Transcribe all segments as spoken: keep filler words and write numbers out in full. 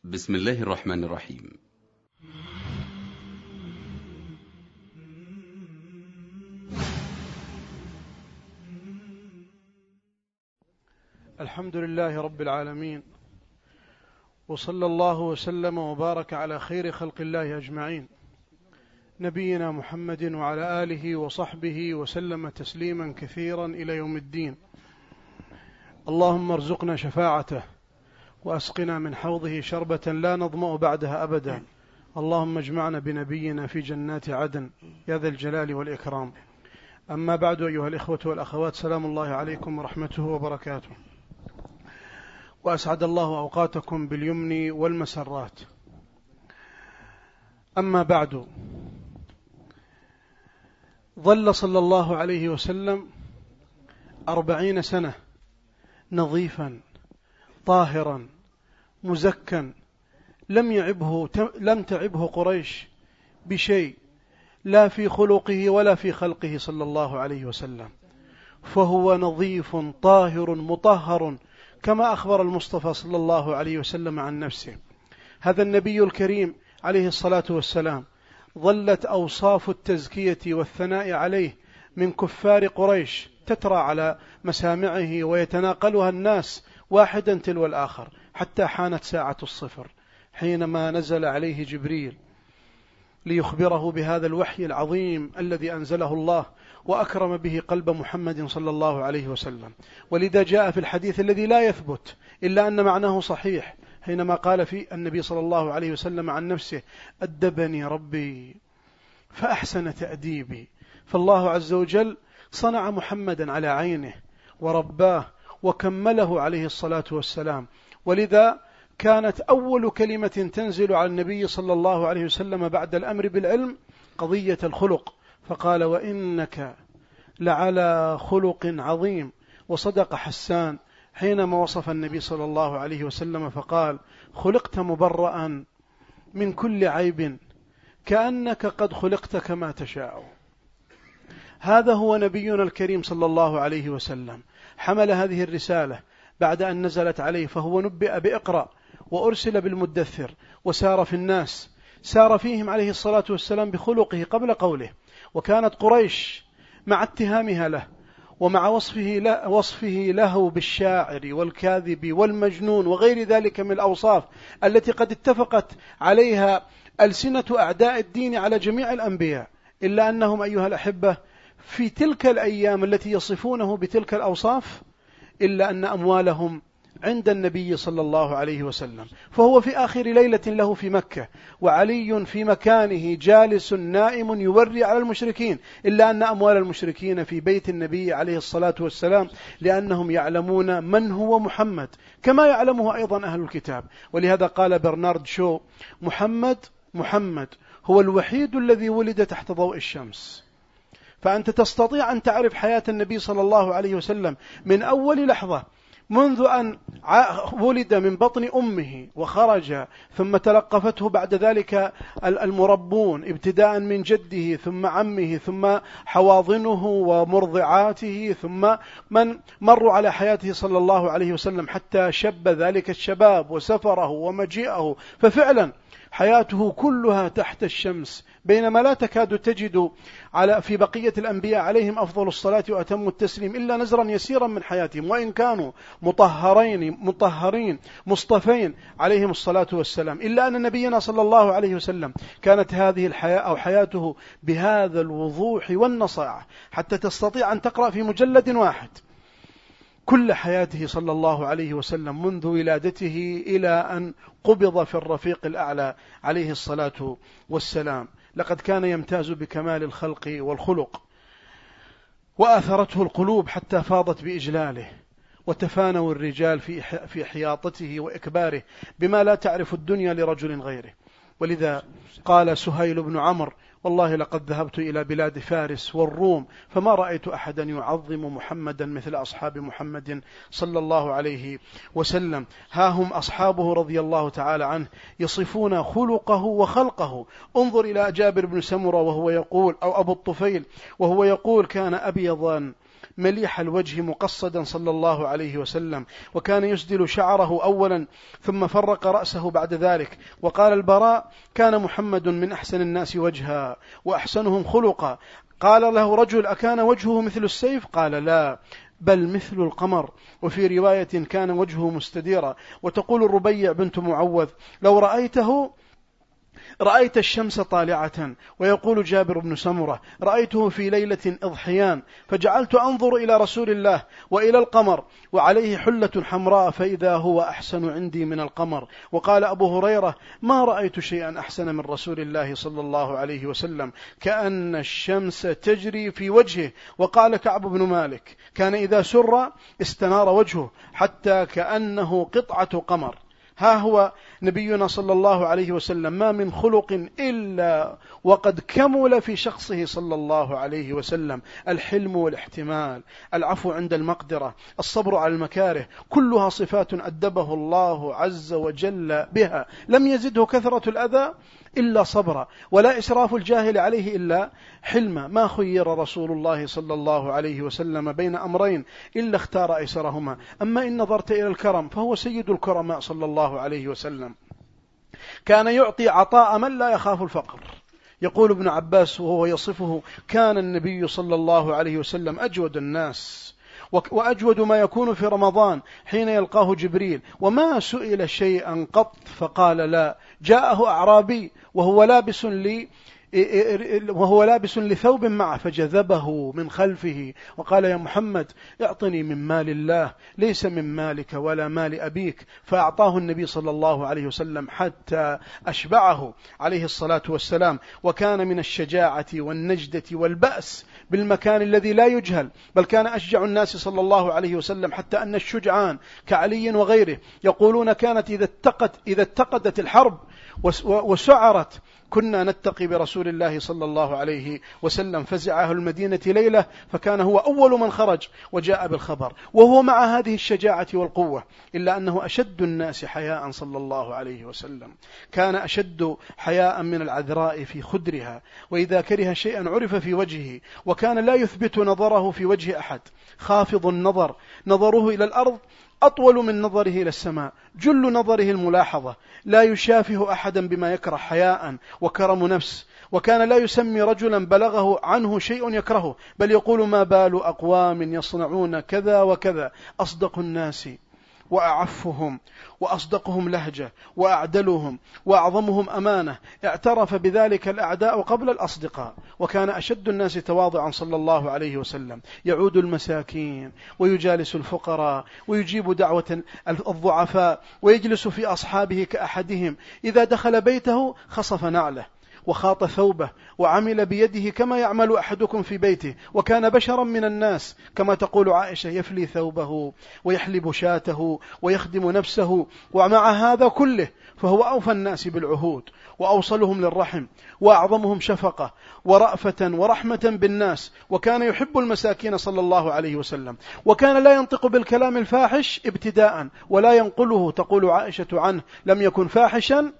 بسم الله الرحمن الرحيم. الحمد لله رب العالمين، وصلى الله وسلم وبارك على خير خلق الله أجمعين، نبينا محمد وعلى آله وصحبه وسلم تسليما كثيرا إلى يوم الدين. اللهم ارزقنا شفاعته وأسقنا من حوضه شربة لا نظمأ بعدها أبدا. اللهم اجمعنا بنبينا في جنات عدن يا ذا الجلال والإكرام. أما بعد، أيها الإخوة والأخوات، سلام الله عليكم ورحمته وبركاته، وأسعد الله أوقاتكم باليمن والمسرات. أما بعد، ظل صلى الله عليه وسلم أربعين سنة نظيفا طاهرا مزكا، لم يعبه لم تعبه قريش بشيء، لا في خلقه ولا في خلقه صلى الله عليه وسلم، فهو نظيف طاهر مطهر كما أخبر المصطفى صلى الله عليه وسلم عن نفسه. هذا النبي الكريم عليه الصلاة والسلام ظلت أوصاف التزكية والثناء عليه من كفار قريش تترى على مسامعه ويتناقلها الناس واحدا تلو الآخر، حتى حانت ساعة الصفر حينما نزل عليه جبريل ليخبره بهذا الوحي العظيم الذي أنزله الله وأكرم به قلب محمد صلى الله عليه وسلم. ولذا جاء في الحديث الذي لا يثبت إلا أن معناه صحيح، حينما قال في النبي صلى الله عليه وسلم عن نفسه: أدبني ربي فأحسن تأديبي. فالله عز وجل صنع محمدا على عينه ورباه وكمله عليه الصلاة والسلام. ولذا كانت أول كلمة تنزل على النبي صلى الله عليه وسلم بعد الأمر بالعلم قضية الخلق، فقال: وإنك لعلى خلق عظيم. وصدق حسان حينما وصف النبي صلى الله عليه وسلم فقال: خلقت مبرأ من كل عيب كأنك قد خلقت كما تشاء. هذا هو نبينا الكريم صلى الله عليه وسلم، حمل هذه الرسالة بعد أن نزلت عليه، فهو نبئ بإقرأ وأرسل بالمدثر وسار في الناس، سار فيهم عليه الصلاة والسلام بخلقه قبل قوله. وكانت قريش مع اتهامها له ومع وصفه له, وصفه له بالشاعر والكاذب والمجنون وغير ذلك من الأوصاف التي قد اتفقت عليها ألسنة أعداء الدين على جميع الأنبياء، إلا أنهم أيها الأحبة في تلك الأيام التي يصفونه بتلك الأوصاف إلا أن أموالهم عند النبي صلى الله عليه وسلم، فهو في آخر ليلة له في مكة وعلي في مكانه جالس نائم يوري على المشركين، إلا أن أموال المشركين في بيت النبي عليه الصلاة والسلام، لأنهم يعلمون من هو محمد كما يعلمه أيضا أهل الكتاب. ولهذا قال برنارد شو: محمد محمد هو الوحيد الذي ولد تحت ضوء الشمس. فأنت تستطيع أن تعرف حياة النبي صلى الله عليه وسلم من أول لحظة منذ أن ولد من بطن أمه وخرج، ثم تلقفته بعد ذلك المربون ابتداء من جده ثم عمه ثم حواضنه ومرضعاته، ثم من مروا على حياته صلى الله عليه وسلم حتى شب ذلك الشباب وسفره ومجيئه. ففعلا حياته كلها تحت الشمس، بينما لا تكاد تجد على في بقية الأنبياء عليهم أفضل الصلاة وأتم التسليم إلا نزرا يسيرا من حياتهم، وإن كانوا مطهرين مطهرين مصطفين عليهم الصلاة والسلام، إلا أن نبينا صلى الله عليه وسلم كانت هذه الحياة أو حياته بهذا الوضوح والنصاعة حتى تستطيع أن تقرأ في مجلد واحد كل حياته صلى الله عليه وسلم منذ ولادته إلى أن قبض في الرفيق الأعلى عليه الصلاة والسلام. لقد كان يمتاز بكمال الخلق والخلق، وآثرته القلوب حتى فاضت بإجلاله، وتفانوا الرجال في في حياطته وإكباره بما لا تعرف الدنيا لرجل غيره. ولذا قال سهيل بن عمرو: والله لقد ذهبت إلى بلاد فارس والروم فما رأيت أحدا يعظم محمدا مثل أصحاب محمد صلى الله عليه وسلم. ها هم أصحابه رضي الله تعالى عنه يصفون خلقه وخلقه. انظر إلى جابر بن سمرة وهو يقول، أو أبو الطفيل وهو يقول: كان أبيضا مليح الوجه مقصدا صلى الله عليه وسلم، وكان يسدل شعره أولا ثم فرق رأسه بعد ذلك. وقال البراء: كان محمد من أحسن الناس وجها وأحسنهم خلقا. قال له رجل: أكان وجهه مثل السيف؟ قال: لا، بل مثل القمر. وفي رواية: كان وجهه مستديرا. وتقول الربيع بنت معوذ: لو رأيته رأيت الشمس طالعة. ويقول جابر بن سمرة: رأيته في ليلة إضحيان فجعلت أنظر إلى رسول الله وإلى القمر وعليه حلة حمراء فإذا هو أحسن عندي من القمر. وقال أبو هريرة: ما رأيت شيئا أحسن من رسول الله صلى الله عليه وسلم، كأن الشمس تجري في وجهه. وقال كعب بن مالك: كان إذا سر استنار وجهه حتى كأنه قطعة قمر. ها هو نبينا صلى الله عليه وسلم ما من خلق إلا وقد كمل في شخصه صلى الله عليه وسلم: الحلم والاحتمال، العفو عند المقدرة، الصبر على المكاره، كلها صفات أدبه الله عز وجل بها. لم يزده كثرة الأذى إلا صبرا، ولا إسراف الجاهل عليه إلا حلما. ما خير رسول الله صلى الله عليه وسلم بين أمرين إلا اختار أيسرهما. أما إن نظرت إلى الكرم فهو سيد الكرماء صلى الله عليه وسلم. كان يعطي عطاء من لا يخاف الفقر. يقول ابن عباس وهو يصفه: كان النبي صلى الله عليه وسلم أجود الناس، وأجود ما يكون في رمضان حين يلقاه جبريل، وما سئل شيئا قط فقال لا. جاءه أعرابي وهو لابس لي وهو لابس لثوب معه فجذبه من خلفه وقال: يا محمد، اعطني من مال الله ليس من مالك ولا مال أبيك. فأعطاه النبي صلى الله عليه وسلم حتى أشبعه عليه الصلاة والسلام. وكان من الشجاعة والنجدة والبأس بالمكان الذي لا يجهل، بل كان أشجع الناس صلى الله عليه وسلم، حتى أن الشجعان كعلي وغيره يقولون: كانت إذا اتقت إذا اتقدت الحرب وسعرت كنا نتقي برسول الله صلى الله عليه وسلم. فزع أهل المدينة ليلة فكان هو أول من خرج وجاء بالخبر، وهو مع هذه الشجاعة والقوة، إلا أنه أشد الناس حياء صلى الله عليه وسلم. كان أشد حياء من العذراء في خدرها، وإذا كره شيئا عرف في وجهه. وكان لا يثبت نظره في وجه أحد، خافض النظر، نظره إلى الأرض أطول من نظره إلى السماء، جل نظره الملاحظة، لا يشافه أحدا بما يكره، حياء وكرم نفس. وكان لا يسمي رجلا بلغه عنه شيء يكرهه، بل يقول: ما بال أقوام يصنعون كذا وكذا. أصدق الناس وأعفهم وأصدقهم لهجة وأعدلهم وأعظمهم أمانة، اعترف بذلك الأعداء قبل الأصدقاء. وكان أشد الناس تواضعا صلى الله عليه وسلم، يعود المساكين ويجالس الفقراء ويجيب دعوة الضعفاء ويجلس في أصحابه كأحدهم. إذا دخل بيته خصف نعله وخاط ثوبه وعمل بيده كما يعمل أحدكم في بيته. وكان بشرا من الناس كما تقول عائشة: يفلي ثوبه ويحلب شاته ويخدم نفسه. ومع هذا كله فهو أوفى الناس بالعهود وأوصلهم للرحم وأعظمهم شفقة ورأفة ورحمة بالناس. وكان يحب المساكين صلى الله عليه وسلم. وكان لا ينطق بالكلام الفاحش ابتداء ولا ينقله. تقول عائشة عنه: لم يكن فاحشا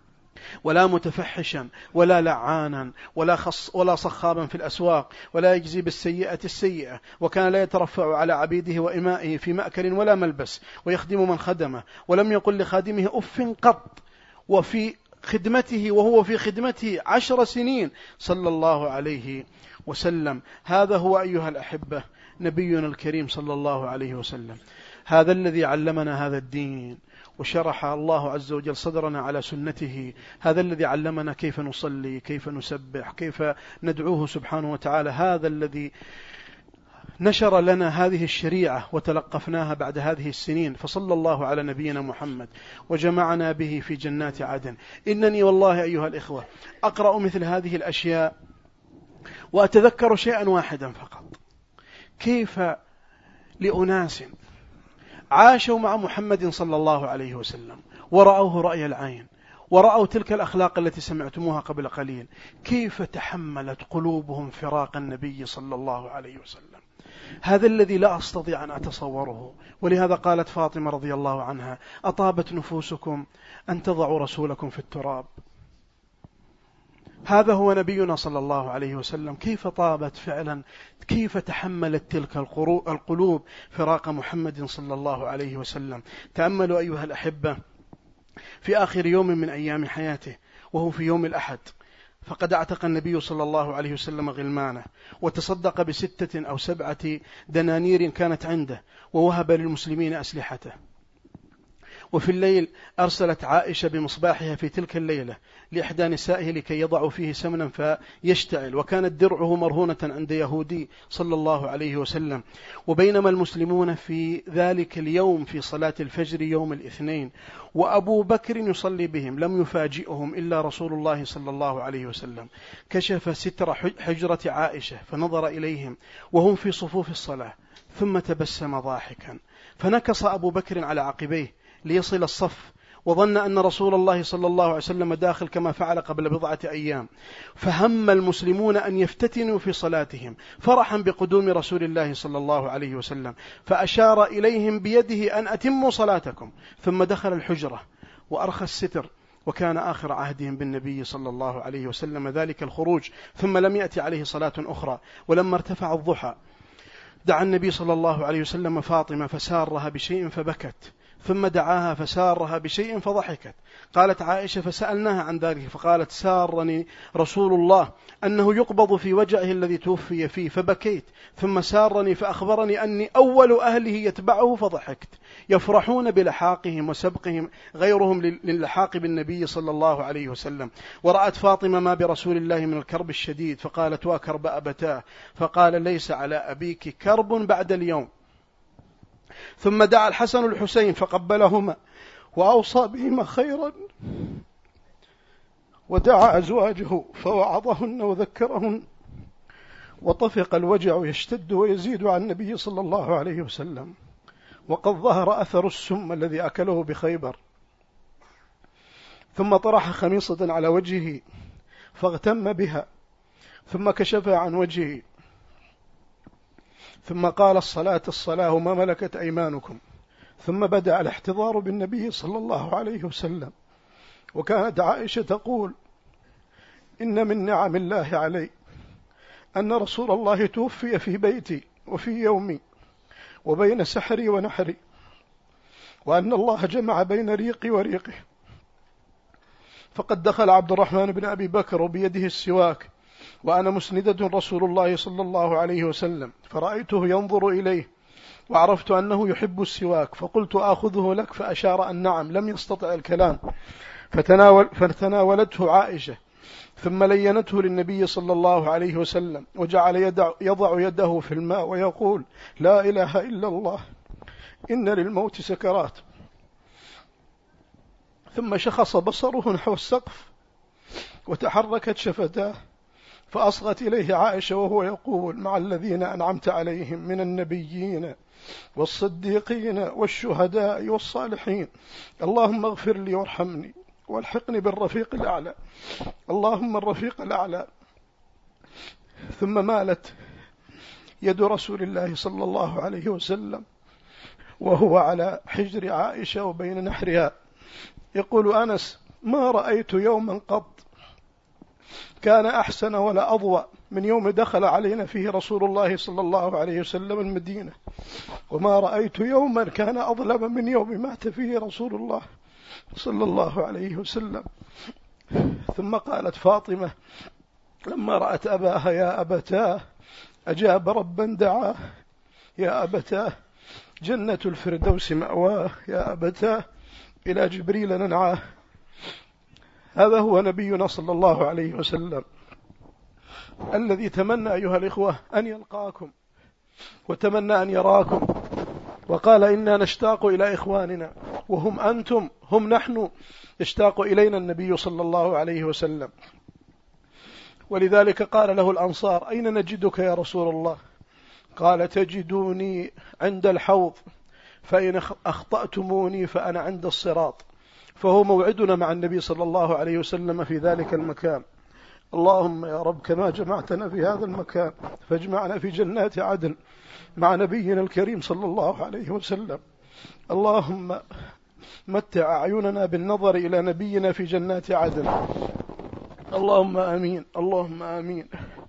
ولا متفحشا ولا لعانا ولا, خص ولا صخابا في الأسواق ولا يجزي بالسيئة السيئة. وكان لا يترفع على عبيده وإمائه في مأكل ولا ملبس، ويخدم من خدمه، ولم يقل لخادمه أف قط. وفي خدمته وهو في خدمته عشر سنين صلى الله عليه وسلم. هذا هو أيها الأحبة نبينا الكريم صلى الله عليه وسلم. هذا الذي علمنا هذا الدين وشرح الله عز وجل صدرنا على سنته. هذا الذي علمنا كيف نصلي، كيف نسبح، كيف ندعوه سبحانه وتعالى. هذا الذي نشر لنا هذه الشريعة وتلقفناها بعد هذه السنين. فصلى الله على نبينا محمد وجمعنا به في جنات عدن. إنني والله أيها الإخوة أقرأ مثل هذه الأشياء وأتذكر شيئا واحدا فقط: كيف لأناس عاشوا مع محمد صلى الله عليه وسلم ورأوه رأي العين ورأوا تلك الأخلاق التي سمعتموها قبل قليل، كيف تحملت قلوبهم فراق النبي صلى الله عليه وسلم. هذا الذي لا أستطيع أن أتصوره. ولهذا قالت فاطمة رضي الله عنها: أطابت نفوسكم أن تضعوا رسولكم في التراب. هذا هو نبينا صلى الله عليه وسلم. كيف طابت فعلا، كيف تحملت تلك القلوب فراق محمد صلى الله عليه وسلم. تأملوا أيها الأحبة في آخر يوم من أيام حياته، وهو في يوم الأحد، فقد اعتق النبي صلى الله عليه وسلم غلمانه، وتصدق بستة أو سبعة دنانير كانت عنده، ووهب للمسلمين أسلحته. وفي الليل أرسلت عائشة بمصباحها في تلك الليلة لإحدى نسائه لكي يضعوا فيه سمنا فيشتعل، وكانت درعه مرهونة عند يهودي صلى الله عليه وسلم. وبينما المسلمون في ذلك اليوم في صلاة الفجر يوم الاثنين وأبو بكر يصلي بهم، لم يفاجئهم إلا رسول الله صلى الله عليه وسلم. كشف ستر حجرة عائشة فنظر إليهم وهم في صفوف الصلاة، ثم تبسم ضاحكا، فنكص أبو بكر على عقبيه ليصل الصف، وظن أن رسول الله صلى الله عليه وسلم داخل كما فعل قبل بضعة أيام. فهم المسلمون أن يفتتنوا في صلاتهم فرحا بقدوم رسول الله صلى الله عليه وسلم، فأشار إليهم بيده أن أتموا صلاتكم، ثم دخل الحجرة وأرخى الستر. وكان آخر عهدهم بالنبي صلى الله عليه وسلم ذلك الخروج، ثم لم يأتي عليه صلاة أخرى. ولما ارتفع الضحى دعا النبي صلى الله عليه وسلم فاطمة فسارها بشيء فبكت، ثم دعاها فسارها بشيء فضحكت. قالت عائشة فسألناها عن ذلك فقالت: سارني رسول الله أنه يقبض في وجعه الذي توفي فيه فبكيت، ثم سارني فأخبرني أني أول أهله يتبعه فضحكت. يفرحون بلحاقهم وسبقهم غيرهم للحاق بالنبي صلى الله عليه وسلم. ورأت فاطمة ما برسول الله من الكرب الشديد فقالت: وكرب أبتاه، فقال: ليس على أبيك كرب بعد اليوم. ثم دعا الحسن الحسين فقبلهما وأوصى بهما خيرا، ودعا أزواجه فوعظهن وذكرهن، وطفق الوجع يشتد ويزيد عن النبي صلى الله عليه وسلم، وقد ظهر أثر السم الذي أكله بخيبر. ثم طرح خميصة على وجهه فاغتم بها، ثم كشفها عن وجهه، ثم قال: الصلاة الصلاة وما ملكت أيمانكم. ثم بدأ الاحتضار بالنبي صلى الله عليه وسلم. وكانت عائشة تقول: إن من نعم الله علي أن رسول الله توفي في بيتي وفي يومي وبين سحري ونحري، وأن الله جمع بين ريقي وريقه. فقد دخل عبد الرحمن بن أبي بكر وبيده السواك وأنا مسندة رسول الله صلى الله عليه وسلم، فرأيته ينظر إليه وعرفت أنه يحب السواك، فقلت: آخذه لك؟ فأشار أن نعم، لم يستطع الكلام. فتناول فتناولته عائشة ثم لينته للنبي صلى الله عليه وسلم، وجعل يدع يضع يده في الماء ويقول: لا إله إلا الله، إن للموت سكرات. ثم شخص بصره نحو السقف وتحركت شفتاه، فأصغت إليه عائشة وهو يقول: مع الذين أنعمت عليهم من النبيين والصديقين والشهداء والصالحين، اللهم اغفر لي وارحمني والحقني بالرفيق الأعلى، اللهم الرفيق الأعلى. ثم مالت يد رسول الله صلى الله عليه وسلم وهو على حجر عائشة وبين نحرها. يقول أنس: ما رأيت يوما قط كان أحسن ولا أضوأ من يوم دخل علينا فيه رسول الله صلى الله عليه وسلم المدينة، وما رأيت يوما كان أظلم من يوم مات فيه رسول الله صلى الله عليه وسلم. ثم قالت فاطمة لما رأت أباها: يا أبتاه، أجاب ربا دعاه، يا أبتاه جنة الفردوس مأواه، يا أبتاه إلى جبريل ننعاه. هذا هو نبينا صلى الله عليه وسلم الذي تمنى أيها الإخوة أن يلقاكم وتمنى أن يراكم، وقال: إنا نشتاق إلى إخواننا وهم أنتم، هم نحن، يشتاق إلينا النبي صلى الله عليه وسلم. ولذلك قال له الأنصار: أين نجدك يا رسول الله؟ قال: تجدوني عند الحوض، فإن أخطأتموني فأنا عند الصراط. فهو موعدنا مع النبي صلى الله عليه وسلم في ذلك المكان. اللهم يا رب كما جمعتنا في هذا المكان فاجمعنا في جنات عدن مع نبينا الكريم صلى الله عليه وسلم. اللهم متع أعيننا بالنظر إلى نبينا في جنات عدن، اللهم آمين، اللهم آمين.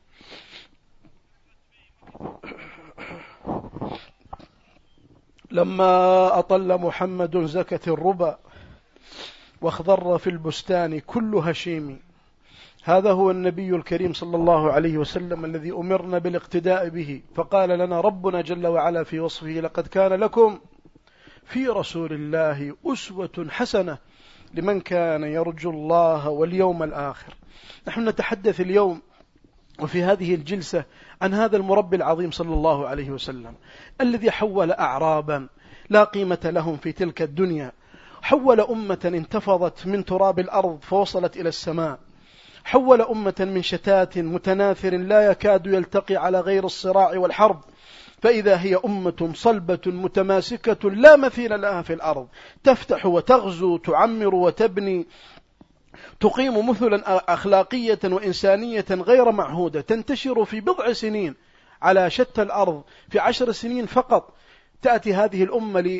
لما أطل محمد زكت الربا واخضر في البستان كل هشيم. هذا هو النبي الكريم صلى الله عليه وسلم الذي أمرنا بالاقتداء به، فقال لنا ربنا جل وعلا في وصفه: لقد كان لكم في رسول الله أسوة حسنة لمن كان يرجو الله واليوم الآخر. نحن نتحدث اليوم وفي هذه الجلسة عن هذا المربي العظيم صلى الله عليه وسلم الذي حول أعرابا لا قيمة لهم في تلك الدنيا، حول أمة انتفضت من تراب الأرض فوصلت إلى السماء، حول أمة من شتات متناثر لا يكاد يلتقي على غير الصراع والحرب، فإذا هي أمة صلبة متماسكة لا مثيل لها في الأرض، تفتح وتغزو، تعمر وتبني، تقيم مثلا أخلاقية وإنسانية غير معهودة، تنتشر في بضع سنين على شتى الأرض. في عشر سنين فقط تأتي هذه الأمة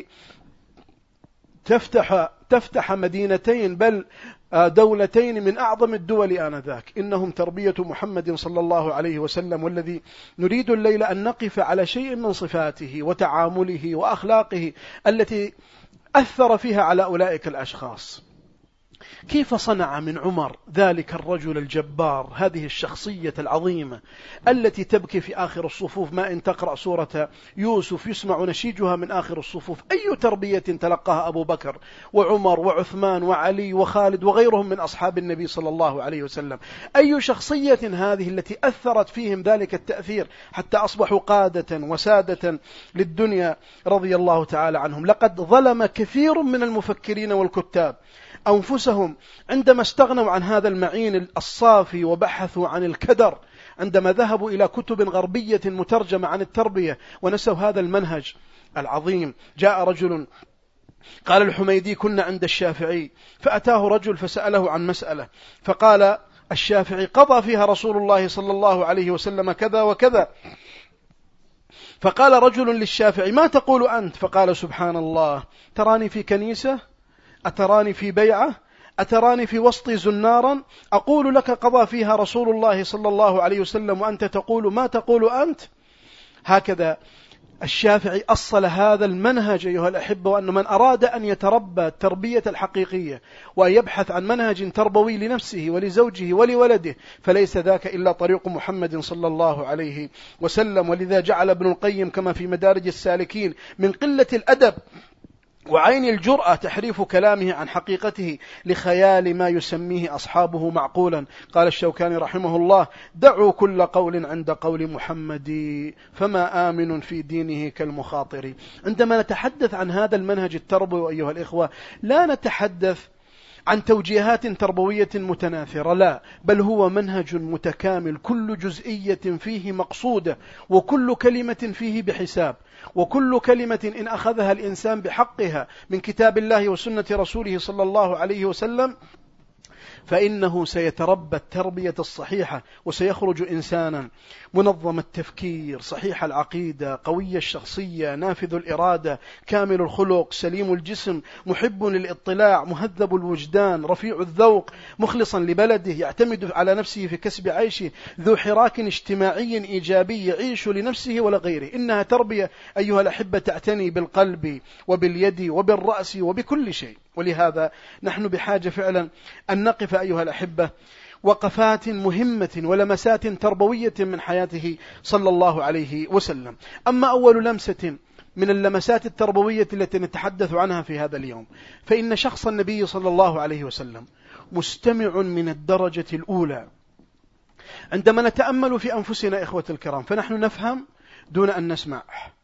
لتفتح تفتح مدينتين بل دولتين من أعظم الدول آنذاك. إنهم تربية محمد صلى الله عليه وسلم، والذي نريد الليلة أن نقف على شيء من صفاته وتعامله وأخلاقه التي أثر فيها على أولئك الأشخاص. كيف صنع من عمر ذلك الرجل الجبار، هذه الشخصية العظيمة التي تبكي في آخر الصفوف، ما إن تقرأ سورة يوسف يسمع نشيجها من آخر الصفوف. أي تربية تلقاها أبو بكر وعمر وعثمان وعلي وخالد وغيرهم من أصحاب النبي صلى الله عليه وسلم. أي شخصية هذه التي أثرت فيهم ذلك التأثير حتى أصبحوا قادة وسادة للدنيا رضي الله تعالى عنهم. لقد ظلم كثير من المفكرين والكتاب أنفسهم عندما استغنوا عن هذا المعين الصافي وبحثوا عن الكدر، عندما ذهبوا إلى كتب غربية مترجمة عن التربية ونسوا هذا المنهج العظيم. جاء رجل قال الحميدي: كنا عند الشافعي، فأتاه رجل فسأله عن مسألة، فقال الشافعي: قضى فيها رسول الله صلى الله عليه وسلم كذا وكذا. فقال رجل للشافعي: ما تقول أنت؟ فقال: سبحان الله، تراني في كنيسة؟ أتراني في بيعة؟ أتراني في وسط زنارا؟ أقول لك قضى فيها رسول الله صلى الله عليه وسلم وأنت تقول ما تقول أنت. هكذا الشافعي أصل هذا المنهج أيها الأحبة، وأن من أراد أن يتربى التربية الحقيقية وأن يبحث عن منهج تربوي لنفسه ولزوجه ولولده، فليس ذاك إلا طريق محمد صلى الله عليه وسلم. ولذا جعل ابن القيم كما في مدارج السالكين من قلة الأدب وعين الجرأة تحريف كلامه عن حقيقته لخيال ما يسميه أصحابه معقولا. قال الشوكاني رحمه الله: دعوا كل قول عند قول محمد، فما آمن في دينه كالمخاطر. عندما نتحدث عن هذا المنهج التربوي أيها الإخوة، لا نتحدث عن توجيهات تربوية متناثرة، لا، بل هو منهج متكامل، كل جزئية فيه مقصودة، وكل كلمة فيه بحساب، وكل كلمة إن أخذها الإنسان بحقها من كتاب الله وسنة رسوله صلى الله عليه وسلم فإنه سيتربى التربية الصحيحة، وسيخرج إنسانا منظم التفكير، صحيح العقيدة، قوي الشخصية، نافذ الإرادة، كامل الخلق، سليم الجسم، محب للإطلاع، مهذب الوجدان، رفيع الذوق، مخلصا لبلده، يعتمد على نفسه في كسب عيشه، ذو حراك اجتماعي إيجابي، يعيش لنفسه ولا غيره. إنها تربية أيها الأحبة تعتني بالقلب وباليد وبالرأس وبكل شيء. ولهذا نحن بحاجة فعلا أن نقف أيها الأحبة وقفات مهمة ولمسات تربوية من حياته صلى الله عليه وسلم. أما أول لمسة من اللمسات التربوية التي نتحدث عنها في هذا اليوم، فإن شخص النبي صلى الله عليه وسلم مستمع من الدرجة الأولى. عندما نتأمل في أنفسنا إخوة الكرام فنحن نفهم دون أن نسمع،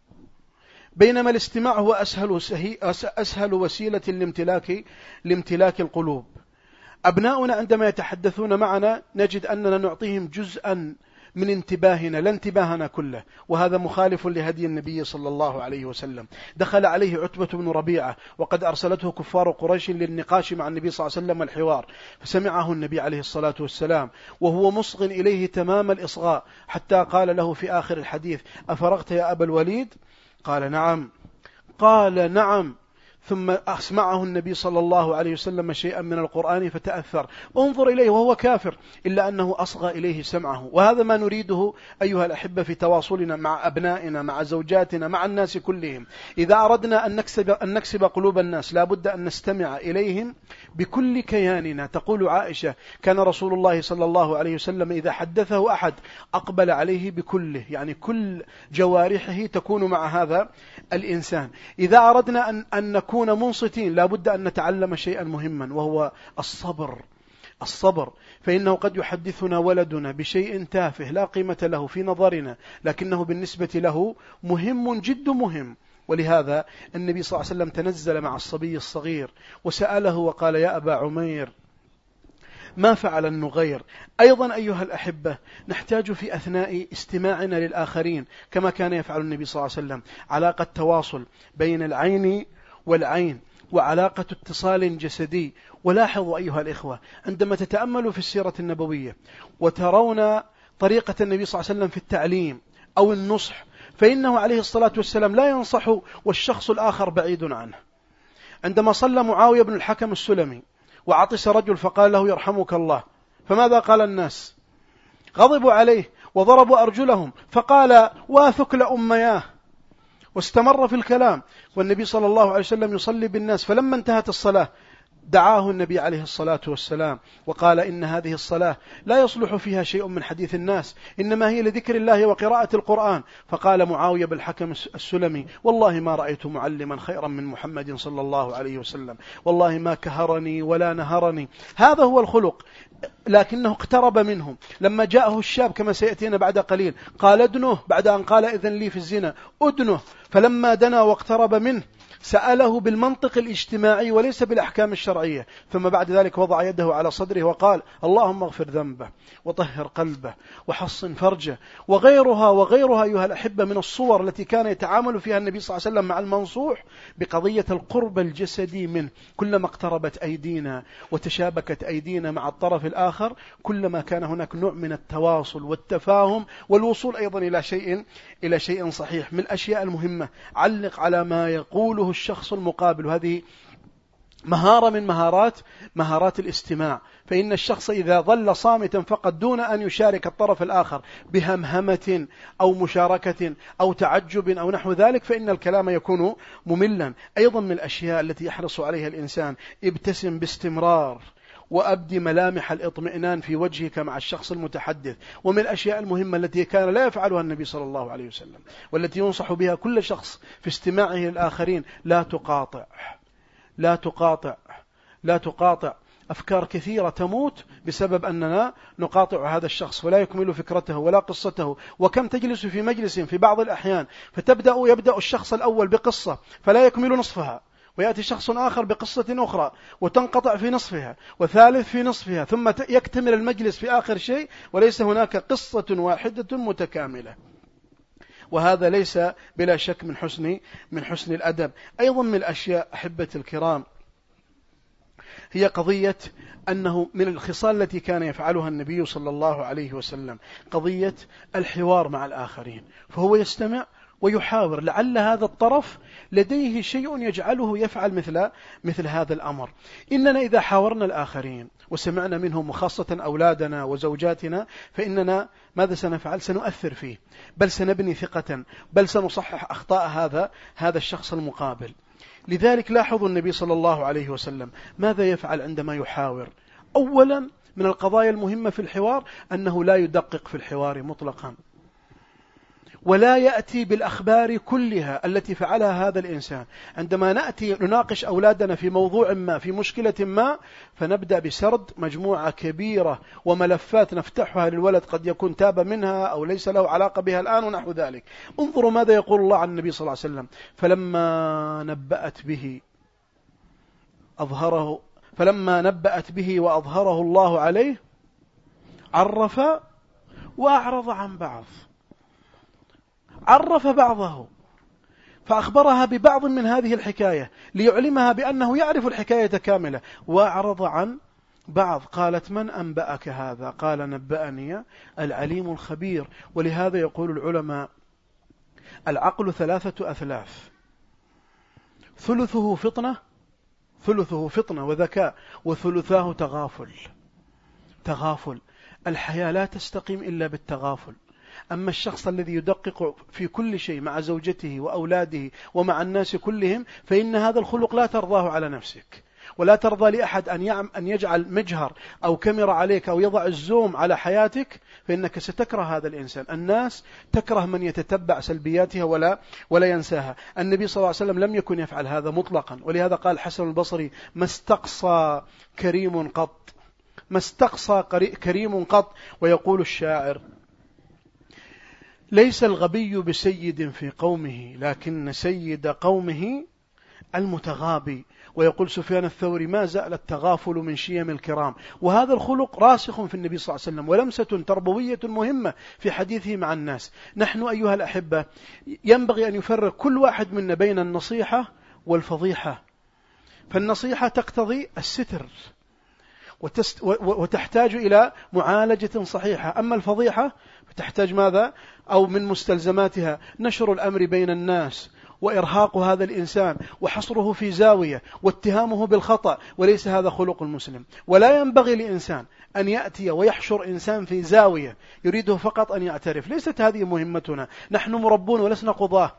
بينما الاستماع هو أسهل, أسهل وسيلة لامتلاك, لامتلاك القلوب. أبناؤنا عندما يتحدثون معنا نجد أننا نعطيهم جزءا من انتباهنا لا انتباهنا كله، وهذا مخالف لهدي النبي صلى الله عليه وسلم. دخل عليه عتبة بن ربيعة وقد أرسلته كفار قريش للنقاش مع النبي صلى الله عليه وسلم الحوار، فسمعه النبي عليه الصلاة والسلام وهو مصغ إليه تمام الإصغاء، حتى قال له في آخر الحديث: أفرغت يا أبا الوليد؟ قال نعم. قال نعم. ثم أسمعه النبي صلى الله عليه وسلم شيئا من القرآن فتأثر، انظر إليه وهو كافر إلا أنه أصغى إليه سمعه. وهذا ما نريده أيها الأحبة في تواصلنا مع أبنائنا، مع زوجاتنا، مع الناس كلهم. إذا أردنا أن نكسب, أن نكسب قلوب الناس لا بد أن نستمع إليهم بكل كياننا. تقول عائشة: كان رسول الله صلى الله عليه وسلم إذا حدثه أحد أقبل عليه بكله، يعني كل جوارحه تكون مع هذا الإنسان. إذا أردنا أن, أن نكون منصتين لا بد أن نتعلم شيئا مهما وهو الصبر. الصبر، فإنه قد يحدثنا ولدنا بشيء تافه لا قيمة له في نظرنا، لكنه بالنسبة له مهم جد مهم. ولهذا النبي صلى الله عليه وسلم تنزل مع الصبي الصغير وسأله وقال: يا أبا عمير ما فعل النغير؟ أيضا أيها الأحبة نحتاج في أثناء استماعنا للآخرين كما كان يفعل النبي صلى الله عليه وسلم علاقة تواصل بين العين والعين، وعلاقة اتصال جسدي. ولاحظوا أيها الإخوة عندما تتأملوا في السيرة النبوية وترون طريقة النبي صلى الله عليه وسلم في التعليم أو النصح، فإنه عليه الصلاة والسلام لا ينصح والشخص الآخر بعيد عنه. عندما صلى معاوية بن الحكم السلمي وعطس رجل فقال له: يرحمك الله، فماذا قال الناس؟ غضبوا عليه وضربوا أرجلهم، فقال: واثكل أمياه، واستمر في الكلام. والنبي صلى الله عليه وسلم يصلي بالناس، فلما انتهت الصلاة دعاه النبي عليه الصلاة والسلام وقال: إن هذه الصلاة لا يصلح فيها شيء من حديث الناس، إنما هي لذكر الله وقراءة القرآن. فقال معاوية بن الحكم السلمي: والله ما رأيت معلما خيرا من محمد صلى الله عليه وسلم، والله ما كهرني ولا نهرني. هذا هو الخلق. لكنه اقترب منهم لما جاءه الشاب كما سيأتينا بعد قليل، قال: ادنه، بعد أن قال: إذن لي في الزنا، ادنه. فلما دنا واقترب منه سأله بالمنطق الاجتماعي وليس بالأحكام الشرعية، ثم بعد ذلك وضع يده على صدره وقال: اللهم اغفر ذنبه وطهر قلبه وحصن فرجه. وغيرها وغيرها أيها الأحبة من الصور التي كان يتعامل فيها النبي صلى الله عليه وسلم مع المنصوح بقضية القرب الجسدي منه. كلما اقتربت أيدينا وتشابكت أيدينا مع الطرف الآخر كلما كان هناك نوع من التواصل والتفاهم والوصول أيضا إلى شيء إلى شيء صحيح. من الأشياء المهمة علق على ما يقوله الشخص المقابل، وهذه مهارة من مهارات مهارات الاستماع. فإن الشخص إذا ظل صامتا فقط دون أن يشارك الطرف الآخر بهمهمة أو مشاركة أو تعجب أو نحو ذلك فإن الكلام يكون مملا. أيضا من الأشياء التي يحرص عليها الإنسان: ابتسم باستمرار وأبدي ملامح الاطمئنان في وجهك مع الشخص المتحدث. ومن الأشياء المهمة التي كان لا يفعلها النبي صلى الله عليه وسلم والتي ينصح بها كل شخص في استماعه للآخرين: لا تقاطع لا تقاطع لا تقاطع. أفكار كثيرة تموت بسبب أننا نقاطع هذا الشخص ولا يكمل فكرته ولا قصته. وكم تجلس في مجلس في بعض الأحيان فتبدأ يبدأ الشخص الأول بقصة فلا يكمل نصفها، ويأتي شخص آخر بقصة أخرى وتنقطع في نصفها، وثالث في نصفها، ثم يكتمل المجلس في آخر شيء وليس هناك قصة واحدة متكاملة. وهذا ليس بلا شك من حسن من حسن الأدب. أيضا من الأشياء أحبة الكرام هي قضية أنه من الخصال التي كان يفعلها النبي صلى الله عليه وسلم قضية الحوار مع الآخرين، فهو يستمع ويحاور، لعل هذا الطرف لديه شيء يجعله يفعل مثل مثل هذا الأمر. إننا إذا حاورنا الآخرين وسمعنا منهم وخاصة أولادنا وزوجاتنا فإننا ماذا سنفعل؟ سنؤثر فيه، بل سنبني ثقة، بل سنصحح أخطاء هذا هذا الشخص المقابل. لذلك لاحظوا النبي صلى الله عليه وسلم ماذا يفعل عندما يحاور. أولا من القضايا المهمة في الحوار أنه لا يدقق في الحوار مطلقا، ولا يأتي بالأخبار كلها التي فعلها هذا الإنسان. عندما نأتي نناقش أولادنا في موضوع ما في مشكلة ما فنبدأ بسرد مجموعة كبيرة وملفات نفتحها للولد قد يكون تاب منها أو ليس له علاقة بها الآن ونحو ذلك. انظروا ماذا يقول الله عن النبي صلى الله عليه وسلم: فلما نبأت به أظهره فلما نبأت به وأظهره الله عليه عرف وأعرض عن بعض. عرف بعضه فأخبرها ببعض من هذه الحكاية ليعلمها بأنه يعرف الحكاية كاملة، وأعرض عن بعض. قالت: من أنبأك هذا؟ قال: نبأني العليم الخبير. ولهذا يقول العلماء: العقل ثلاثة أثلاث: ثلثه فطنة ثلثه فطنة وذكاء وثلثاه تغافل. تغافل. الحياة لا تستقيم إلا بالتغافل. أما الشخص الذي يدقق في كل شيء مع زوجته وأولاده ومع الناس كلهم، فإن هذا الخلق لا ترضاه على نفسك، ولا ترضى لأحد أن أن يجعل مجهر أو كاميرا عليك أو يضع الزوم على حياتك، فإنك ستكره هذا الإنسان. الناس تكره من يتتبع سلبياتها ولا ولا ينساها. النبي صلى الله عليه وسلم لم يكن يفعل هذا مطلقا، ولهذا قال الحسن البصري: ما استقصى كريم قط، ما استقصى كريم قط. ويقول الشاعر: ليس الغبي بسيد في قومه، لكن سيد قومه المتغابي. ويقول سفيان الثوري: ما زال التغافل من شيم الكرام. وهذا الخلق راسخ في النبي صلى الله عليه وسلم، ولمسة تربوية مهمة في حديثه مع الناس. نحن أيها الأحبة ينبغي أن يفرق كل واحد منا بين النصيحة والفضيحة. فالنصيحة تقتضي الستر وتحتاج إلى معالجة صحيحة، أما الفضيحة فتحتاج ماذا؟ أو من مستلزماتها نشر الأمر بين الناس، وإرهاق هذا الإنسان، وحصره في زاوية، واتهامه بالخطأ. وليس هذا خلق المسلم. ولا ينبغي لإنسان أن يأتي ويحشر إنسان في زاوية يريده فقط أن يعترف. ليست هذه مهمتنا. نحن مربون ولسنا قضاة.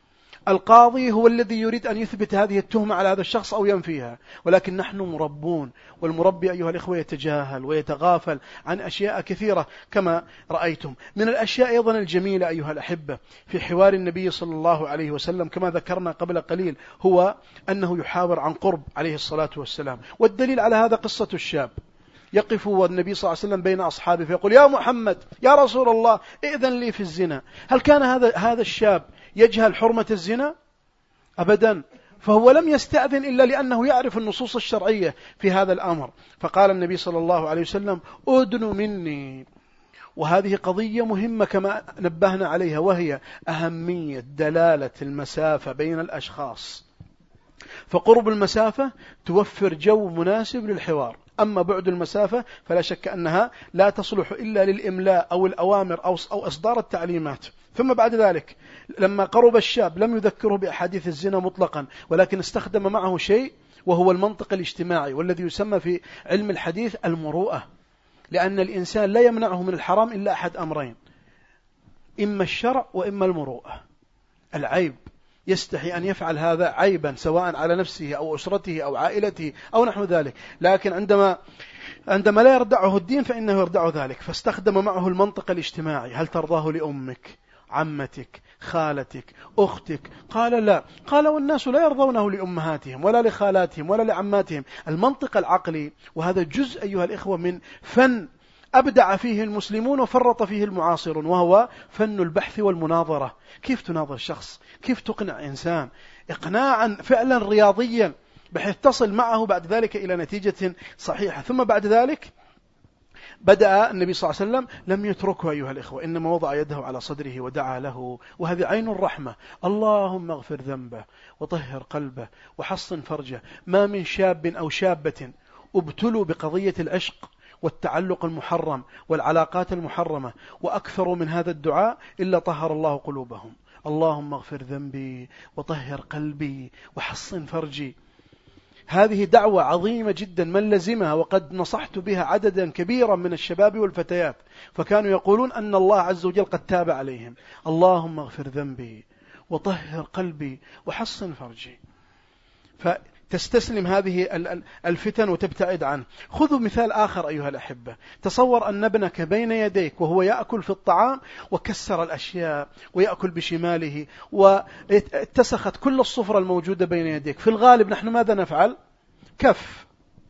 القاضي هو الذي يريد أن يثبت هذه التهمة على هذا الشخص أو ينفيها، ولكن نحن مربون. والمربي أيها الإخوة يتجاهل ويتغافل عن أشياء كثيرة كما رأيتم. من الأشياء أيضا الجميلة أيها الأحبة في حوار النبي صلى الله عليه وسلم كما ذكرنا قبل قليل، هو أنه يحاور عن قرب عليه الصلاة والسلام. والدليل على هذا قصة الشاب يقف والنبي صلى الله عليه وسلم بين أصحابه فيقول: يا محمد، يا رسول الله، ائذن لي في الزنا. هل كان هذا هذا الشاب يجهل حرمة الزنا؟ أبدا. فهو لم يستأذن إلا لأنه يعرف النصوص الشرعية في هذا الأمر. فقال النبي صلى الله عليه وسلم: أدنوا مني. وهذه قضية مهمة كما نبهنا عليها، وهي أهمية دلالة المسافة بين الأشخاص. فقرب المسافة توفر جو مناسب للحوار، أما بعد المسافة فلا شك أنها لا تصلح إلا للإملاء أو الأوامر أو إصدار التعليمات. ثم بعد ذلك لما قرب الشاب لم يذكره بأحاديث الزنا مطلقا، ولكن استخدم معه شيء وهو المنطق الاجتماعي، والذي يسمى في علم الحديث المروءة. لأن الإنسان لا يمنعه من الحرام إلا أحد أمرين: إما الشرع وإما المروءة. العيب يستحي أن يفعل هذا عيبا سواء على نفسه أو أسرته أو عائلته أو نحو ذلك، لكن عندما عندما لا يردعه الدين فإنه يردع ذلك. فاستخدم معه المنطق الاجتماعي: هل ترضاه لأمك، عمتك، خالتك، أختك؟ قال: لا. قال: والناس لا يرضونه لأمهاتهم ولا لخالاتهم ولا لعماتهم. المنطق العقلي، وهذا جزء أيها الإخوة من فن أبدع فيه المسلمون وفرط فيه المعاصرون، وهو فن البحث والمناظرة. كيف تناظر شخص؟ كيف تقنع إنسان إقناعا فعلا رياضيا بحيث تصل معه بعد ذلك إلى نتيجة صحيحة. ثم بعد ذلك بدأ النبي صلى الله عليه وسلم لم يتركه أيها الإخوة، إنما وضع يده على صدره ودعا له، وهذه عين الرحمة. اللهم اغفر ذنبه وطهر قلبه وحصن فرجه. ما من شاب أو شابة ابتلوا بقضية العشق والتعلق المحرم والعلاقات المحرمة وأكثروا من هذا الدعاء إلا طهر الله قلوبهم. اللهم اغفر ذنبي وطهر قلبي وحصن فرجي. هذه دعوة عظيمة جدا من لزمها، وقد نصحت بها عددا كبيرا من الشباب والفتيات، فكانوا يقولون أن الله عز وجل قد تاب عليهم. اللهم اغفر ذنبي وطهر قلبي وحصن فرجي. فتستسلم هذه الفتن وتبتعد عنه. خذوا مثال آخر أيها الأحبة. تصور أن ابنك بين يديك وهو يأكل في الطعام وكسر الأشياء ويأكل بشماله واتسخت كل الصفرة الموجودة بين يديك. في الغالب نحن ماذا نفعل؟ كف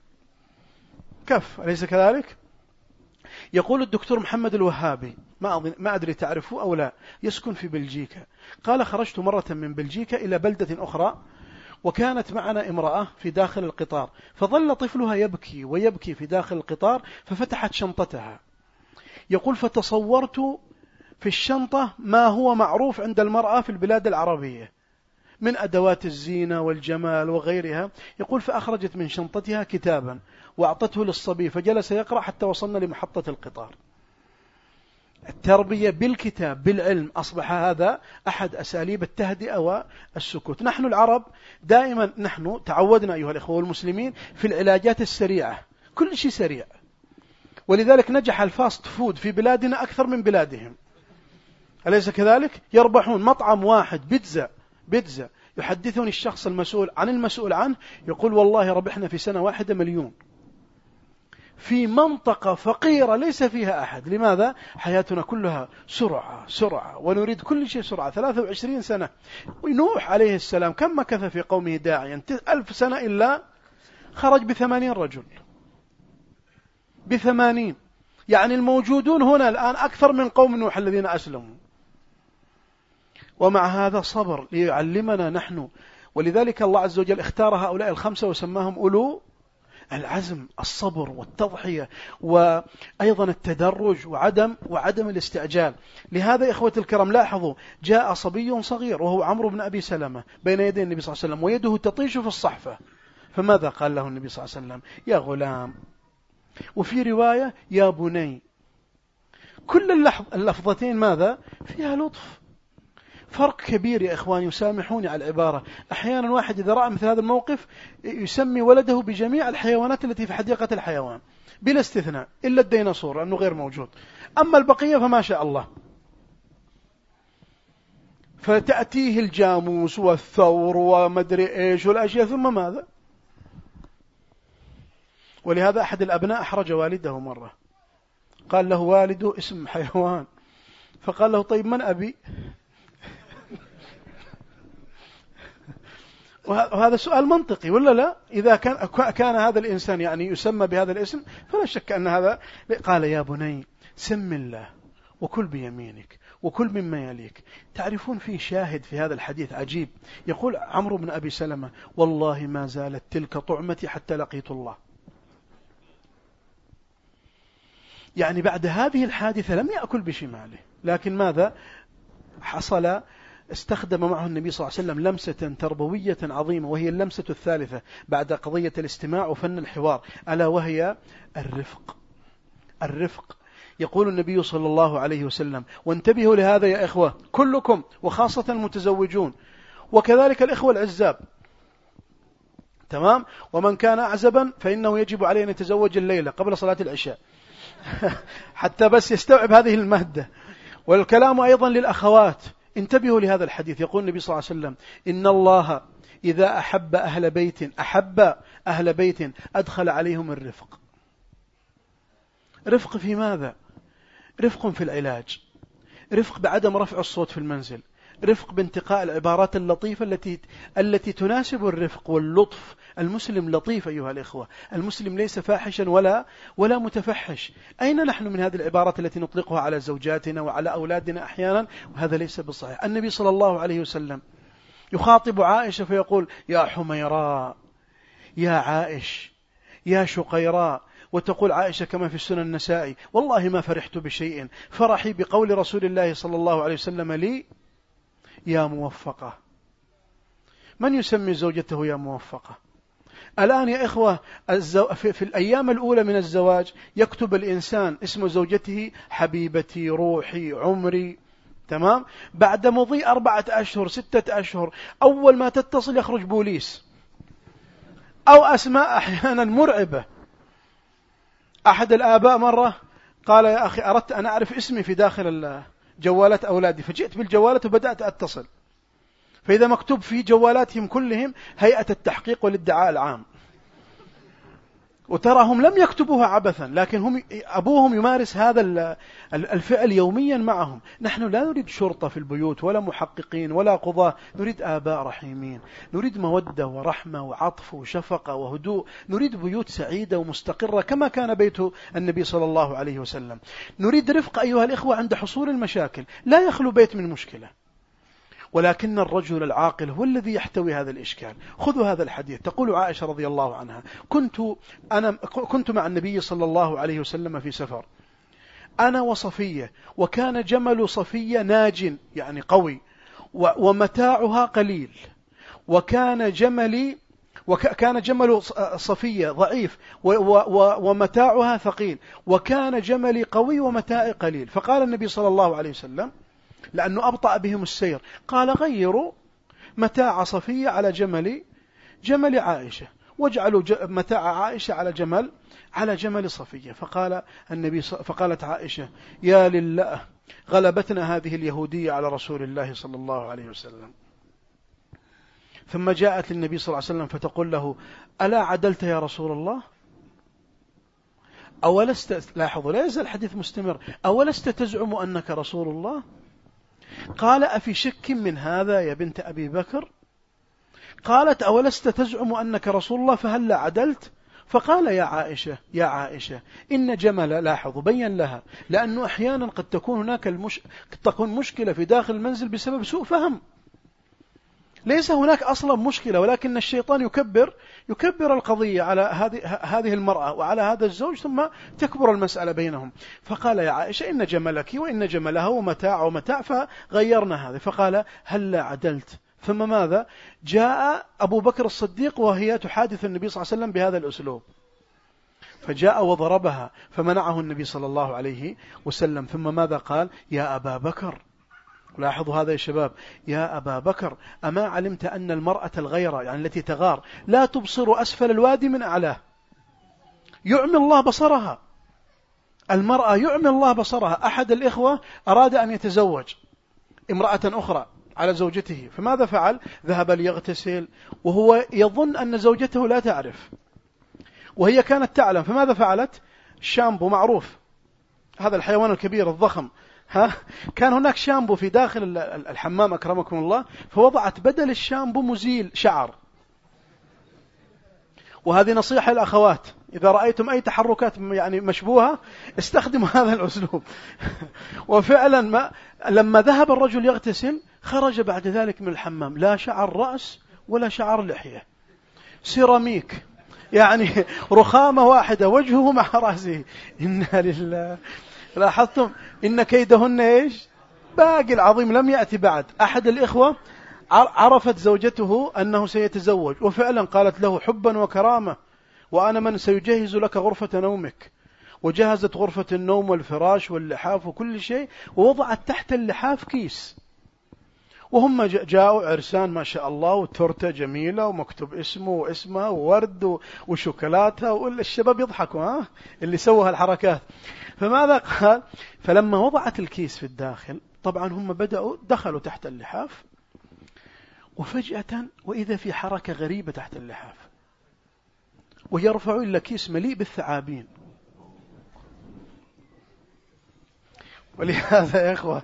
كف، أليس كذلك؟ يقول الدكتور محمد الوهابي، ما ما أدري تعرفه أو لا، يسكن في بلجيكا. قال: خرجت مرة من بلجيكا إلى بلدة أخرى، وكانت معنا امرأة في داخل القطار، فظل طفلها يبكي ويبكي في داخل القطار، ففتحت شنطتها. يقول: فتصورت في الشنطة ما هو معروف عند المرأة في البلاد العربية من أدوات الزينة والجمال وغيرها. يقول: فأخرجت من شنطتها كتابا وأعطته للصبي، فجلس يقرأ حتى وصلنا لمحطة القطار. التربية بالكتاب بالعلم أصبح هذا أحد أساليب التهدئة والسكوت. نحن العرب دائما نحن تعودنا أيها الإخوة المسلمين في العلاجات السريعة، كل شيء سريع، ولذلك نجح الفاست فود في بلادنا أكثر من بلادهم، أليس كذلك؟ يربحون مطعم واحد بيتزا بيتزا يحدثني الشخص المسؤول عن المسؤول عنه يقول والله ربحنا في سنة واحدة مليون في منطقة فقيرة ليس فيها أحد. لماذا؟ حياتنا كلها سرعة سرعة ونريد كل شيء سرعة. ثلاثة وعشرين سنة ونوح عليه السلام كم مكث في قومه داعيا؟ ألف سنة إلا خرج بثمانين رجل، بثمانين، يعني الموجودون هنا الآن أكثر من قوم نوح الذين أسلموا. ومع هذا صبر ليعلمنا نحن، ولذلك الله عز وجل اختار هؤلاء الخمسة وسماهم أولو العزم، الصبر والتضحية وأيضا التدرج وعدم وعدم الاستعجال. لهذا إخوة الكرام لاحظوا جاء صبي صغير وهو عمرو بن أبي سلمة بين يدي النبي صلى الله عليه وسلم ويده تطيش في الصحفة، فماذا قال له النبي صلى الله عليه وسلم؟ يا غلام، وفي رواية يا بني. كل اللفظتين ماذا؟ فيها لطف. فرق كبير يا إخوان، يسامحوني على العبارة، أحيانا واحد إذا رأى مثل هذا الموقف يسمي ولده بجميع الحيوانات التي في حديقة الحيوان بلا استثناء إلا الديناصور أنه غير موجود، أما البقية فما شاء الله. فتأتيه الجاموس والثور ومدري إيش والأشياء، ثم ماذا؟ ولهذا أحد الأبناء أحرج والده مرة، قال له والده اسم حيوان، فقال له طيب من أبي؟ وهذا سؤال منطقي ولا لا؟ إذا كان كان هذا الإنسان يعني يسمى بهذا الاسم فلا شك أن هذا. قال يا بني سم الله وكل بيمينك وكل مما يليك. تعرفون في شاهد في هذا الحديث عجيب، يقول عمرو بن أبي سلمة والله ما زالت تلك طعمتي حتى لقيت الله. يعني بعد هذه الحادثة لم يأكل بشماله، لكن ماذا حصل؟ استخدم معه النبي صلى الله عليه وسلم لمسة تربوية عظيمة، وهي اللمسة الثالثة بعد قضية الاستماع وفن الحوار، ألا وهي الرفق. الرفق يقول النبي صلى الله عليه وسلم، وانتبهوا لهذا يا إخوة كلكم وخاصة المتزوجون وكذلك الإخوة العزاب، تمام؟ ومن كان أعزبا فإنه يجب عليه أن يتزوج الليلة قبل صلاة العشاء حتى بس يستوعب هذه المادة. والكلام أيضا للأخوات، انتبهوا لهذا الحديث. يقول النبي صلى الله عليه وسلم إن الله إذا أحب أهل بيت أحب أهل بيت أدخل عليهم الرفق. رفق في ماذا؟ رفق في العلاج، رفق بعدم رفع الصوت في المنزل، رفق بانتقاء العبارات اللطيفة التي التي تناسب الرفق واللطف. المسلم لطيف أيها الإخوة، المسلم ليس فاحشا ولا ولا متفحش. أين نحن من هذه العبارات التي نطلقها على زوجاتنا وعلى أولادنا أحيانا؟ وهذا ليس بالصحيح. النبي صلى الله عليه وسلم يخاطب عائشة فيقول يا حميراء، يا عائش، يا شقيراء. وتقول عائشة كما في السنن النسائي والله ما فرحت بشيء فرحي بقول رسول الله صلى الله عليه وسلم لي يا موفقة. من يسمي زوجته يا موفقة؟ الآن يا إخوة الزو... في... في الأيام الأولى من الزواج يكتب الإنسان اسم زوجته حبيبتي روحي عمري، تمام؟ بعد مضي أربعة أشهر ستة أشهر أول ما تتصل يخرج بوليس أو أسماء أحيانا مرعبة. أحد الآباء مرة قال يا أخي أردت أن أعرف اسمي في داخل جوالات أولادي، فجئت بالجوالات وبدأت أتصل، فإذا مكتوب في جوالاتهم كلهم هيئة التحقيق والادعاء العام، وتراهم لم يكتبوها عبثا، لكن هم أبوهم يمارس هذا الفعل يوميا معهم. نحن لا نريد شرطة في البيوت ولا محققين ولا قضاة، نريد آباء رحيمين، نريد مودة ورحمة وعطف وشفقة وهدوء، نريد بيوت سعيدة ومستقرة كما كان بيت النبي صلى الله عليه وسلم. نريد رفق أيها الإخوة عند حصول المشاكل، لا يخلو بيت من مشكلة، ولكن الرجل العاقل هو الذي يحتوي هذا الإشكال. خذوا هذا الحديث، تقول عائشة رضي الله عنها كنت أنا كنت مع النبي صلى الله عليه وسلم في سفر أنا وصفية، وكان جمل صفية ناج يعني قوي ومتاعها قليل، وكان جملي وكان جمل صفية ضعيف ومتاعها ثقيل، وكان جملي قوي ومتاعي قليل. فقال النبي صلى الله عليه وسلم لأنه أبطأ بهم السير، قال غيروا متاع صفية على جمل جمل عائشة، واجعلوا متاع عائشة على جمل على جمل صفية. فقال النبي فقالت عائشة يا لله غلبتنا هذه اليهودية على رسول الله صلى الله عليه وسلم. ثم جاءت للنبي صلى الله عليه وسلم فتقول له ألا عدلت يا رسول الله؟ أولست، لاحظوا لا يزال الحديث مستمر، أولست تزعم أنك رسول الله؟ قال أفي شك من هذا يا بنت أبي بكر؟ قالت أولست تزعم أنك رسول الله فهل عدلت؟ فقال يا عائشة يا عائشة إن جمل، لاحظوا بين لها، لأنه أحيانا قد تكون هناك المش... قد تكون مشكلة في داخل المنزل بسبب سوء فهم، ليس هناك أصلا مشكلة، ولكن الشيطان يكبر يكبر القضية على هذه هذه المرأة وعلى هذا الزوج، ثم تكبر المسألة بينهم. فقال يا عائشة إن جملك وإن جملها ومتاع ومتاع، فغيرنا هذا. فقال هل عدلت؟ ثم ماذا؟ جاء أبو بكر الصديق وهي تحادث النبي صلى الله عليه وسلم بهذا الأسلوب، فجاء وضربها فمنعه النبي صلى الله عليه وسلم. ثم ماذا قال؟ يا أبا بكر، لاحظوا هذا يا شباب، يا أبا بكر أما علمت أن المرأة الغيرة يعني التي تغار لا تبصر أسفل الوادي من أعلاه، يعمي الله بصرها، المرأة يعمي الله بصرها. أحد الإخوة أراد أن يتزوج امرأة أخرى على زوجته، فماذا فعل؟ ذهب ليغتسل وهو يظن أن زوجته لا تعرف، وهي كانت تعلم. فماذا فعلت؟ شامبو معروف، هذا الحيوان الكبير الضخم، ها، كان هناك شامبو في داخل الحمام أكرمكم الله، فوضعت بدل الشامبو مزيل شعر. وهذه نصيحة للأخوات، إذا رأيتم أي تحركات يعني مشبوهة استخدموا هذا الأسلوب. وفعلا ما لما ذهب الرجل يغتسل خرج بعد ذلك من الحمام لا شعر رأس ولا شعر لحية، سيراميك يعني رخامة واحدة وجهه مع رأسه. إنا لله. لاحظتم إن كيدهن إيش؟ باقي العظيم لم يأتي بعد. أحد الإخوة عرفت زوجته أنه سيتزوج، وفعلا قالت له حبا وكرامة وأنا من سيجهز لك غرفة نومك، وجهزت غرفة النوم والفراش واللحاف وكل شيء، ووضعت تحت اللحاف كيس، وهم جاءوا عرسان ما شاء الله، وتورتة جميلة ومكتوب اسمه واسمها وورد وشوكولاتة، والشباب يضحكوا ها اللي سووا هالحركات. فماذا قال؟ فلما وضعت الكيس في الداخل طبعا هم بدأوا دخلوا تحت اللحاف، وفجأة وإذا في حركة غريبة تحت اللحاف، ويرفعوا إلا كيس مليء بالثعابين. ولهذا يا إخوة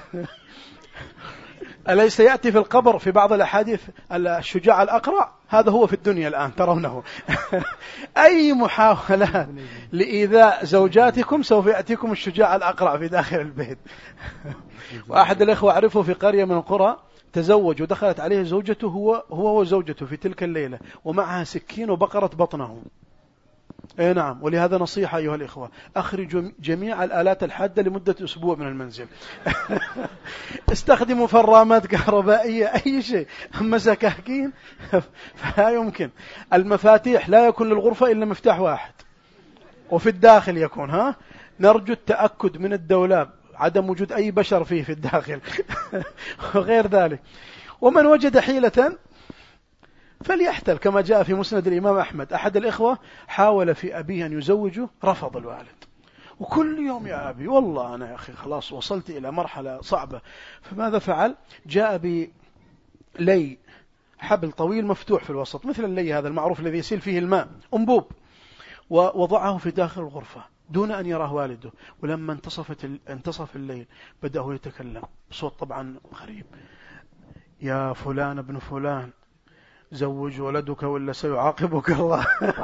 أليس يأتي في القبر في بعض الأحاديث الشجاع الأقرع؟ هذا هو في الدنيا الآن ترونه. أي محاولات لإيذاء زوجاتكم سوف يأتيكم الشجاع الأقرع في داخل البيت. وأحد الأخوة أعرفه في قرية من القرى تزوج ودخلت عليه زوجته هو هو وزوجته في تلك الليلة، ومعها سكين وبقرة بطنه. اي نعم. ولهذا نصيحة أيها الإخوة، أخرجوا جميع الآلات الحادة لمدة أسبوع من المنزل. استخدموا فرامات كهربائية أي شيء، أما سكاكين فلا يمكن. المفاتيح لا يكون للغرفة إلا مفتاح واحد، وفي الداخل يكون ها نرجو التأكد من الدولاب عدم وجود أي بشر فيه في الداخل وغير ذلك. ومن وجد حيلة فليحتل، كما جاء في مسند الإمام أحمد أحد الإخوة حاول في أبيه أن يزوجه، رفض الوالد، وكل يوم يا أبي والله أنا يا أخي خلاص وصلت إلى مرحلة صعبة. فماذا فعل؟ جاء بلي حبل طويل مفتوح في الوسط مثل اللي هذا المعروف الذي يسيل فيه الماء، أنبوب، ووضعه في داخل الغرفة دون أن يراه والده. ولما انتصفت انتصف الليل بدأ هو يتكلم بصوت طبعا غريب: يا فلان ابن فلان زوج ولدك ولا سيعاقبك الله.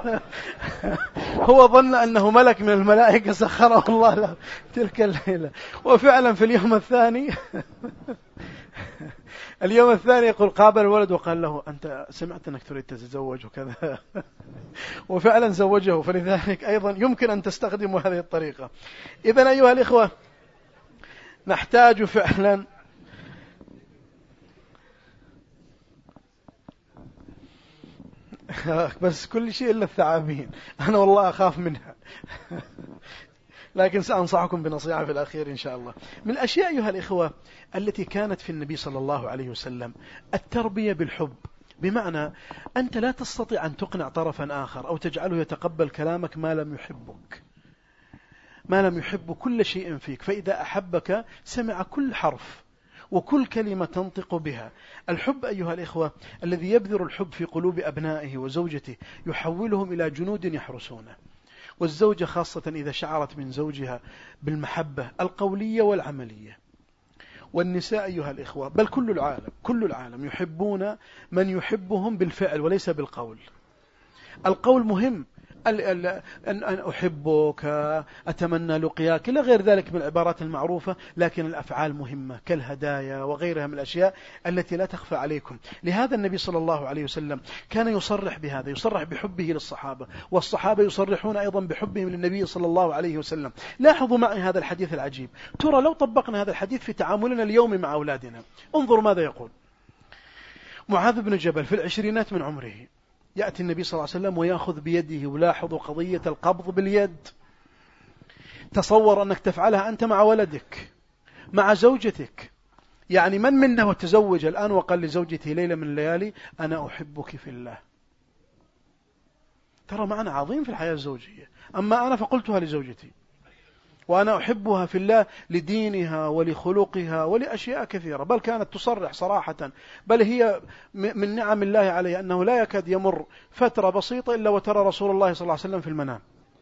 هو ظن أنه ملك من الملائكة سخره الله له تلك الليلة. وفعلا في اليوم الثاني اليوم الثاني يقول قابل الولد وقال له أنت سمعت أنك تريد تتزوج وكذا. وفعلا زوجه. فلذلك أيضا يمكن أن تستخدموا هذه الطريقة. إذن أيها الإخوة نحتاج فعلا بس كل شيء إلا الثعابين، أنا والله أخاف منها. لكن سأنصحكم بنصيحة في الأخير إن شاء الله. من الأشياء أيها الإخوة التي كانت في النبي صلى الله عليه وسلم التربية بالحب، بمعنى أنت لا تستطيع أن تقنع طرفا آخر أو تجعله يتقبل كلامك ما لم يحبك، ما لم يحب كل شيء فيك، فإذا أحبك سمع كل حرف وكل كلمة تنطق بها. الحب أيها الإخوة الذي يبذر الحب في قلوب أبنائه وزوجته يحولهم إلى جنود يحرسونه. والزوجة خاصة إذا شعرت من زوجها بالمحبة القولية والعملية. والنساء أيها الإخوة بل كل العالم كل العالم يحبون من يحبهم بالفعل وليس بالقول. القول مهم، أن أحبك، أتمنى لقياك، إلى غير ذلك من العبارات المعروفة، لكن الأفعال مهمة كالهدايا وغيرها من الأشياء التي لا تخفى عليكم. لهذا النبي صلى الله عليه وسلم كان يصرح بهذا، يصرح بحبه للصحابة، والصحابة يصرحون أيضا بحبهم للنبي صلى الله عليه وسلم. لاحظوا معي هذا الحديث العجيب، ترى لو طبقنا هذا الحديث في تعاملنا اليوم مع أولادنا، انظروا ماذا يقول معاذ بن جبل في العشرينات من عمره، يأتي النبي صلى الله عليه وسلم ويأخذ بيده، ولاحظوا قضية القبض باليد. تصور أنك تفعلها أنت مع ولدك، مع زوجتك. يعني من منا وتزوج الآن وقال لزوجته ليلة من الليالي أنا أحبك في الله؟ ترى معنى عظيم في الحياة الزوجية. أما أنا فقلتها لزوجتي، وأنا أحبها في الله لدينها ولخلقها ولأشياء كثيرة، بل كانت تصرح صراحة، بل هي من نعم الله عليه أنه لا يكاد يمر فترة بسيطة إلا وترى رسول الله صلى الله عليه وسلم في المنام.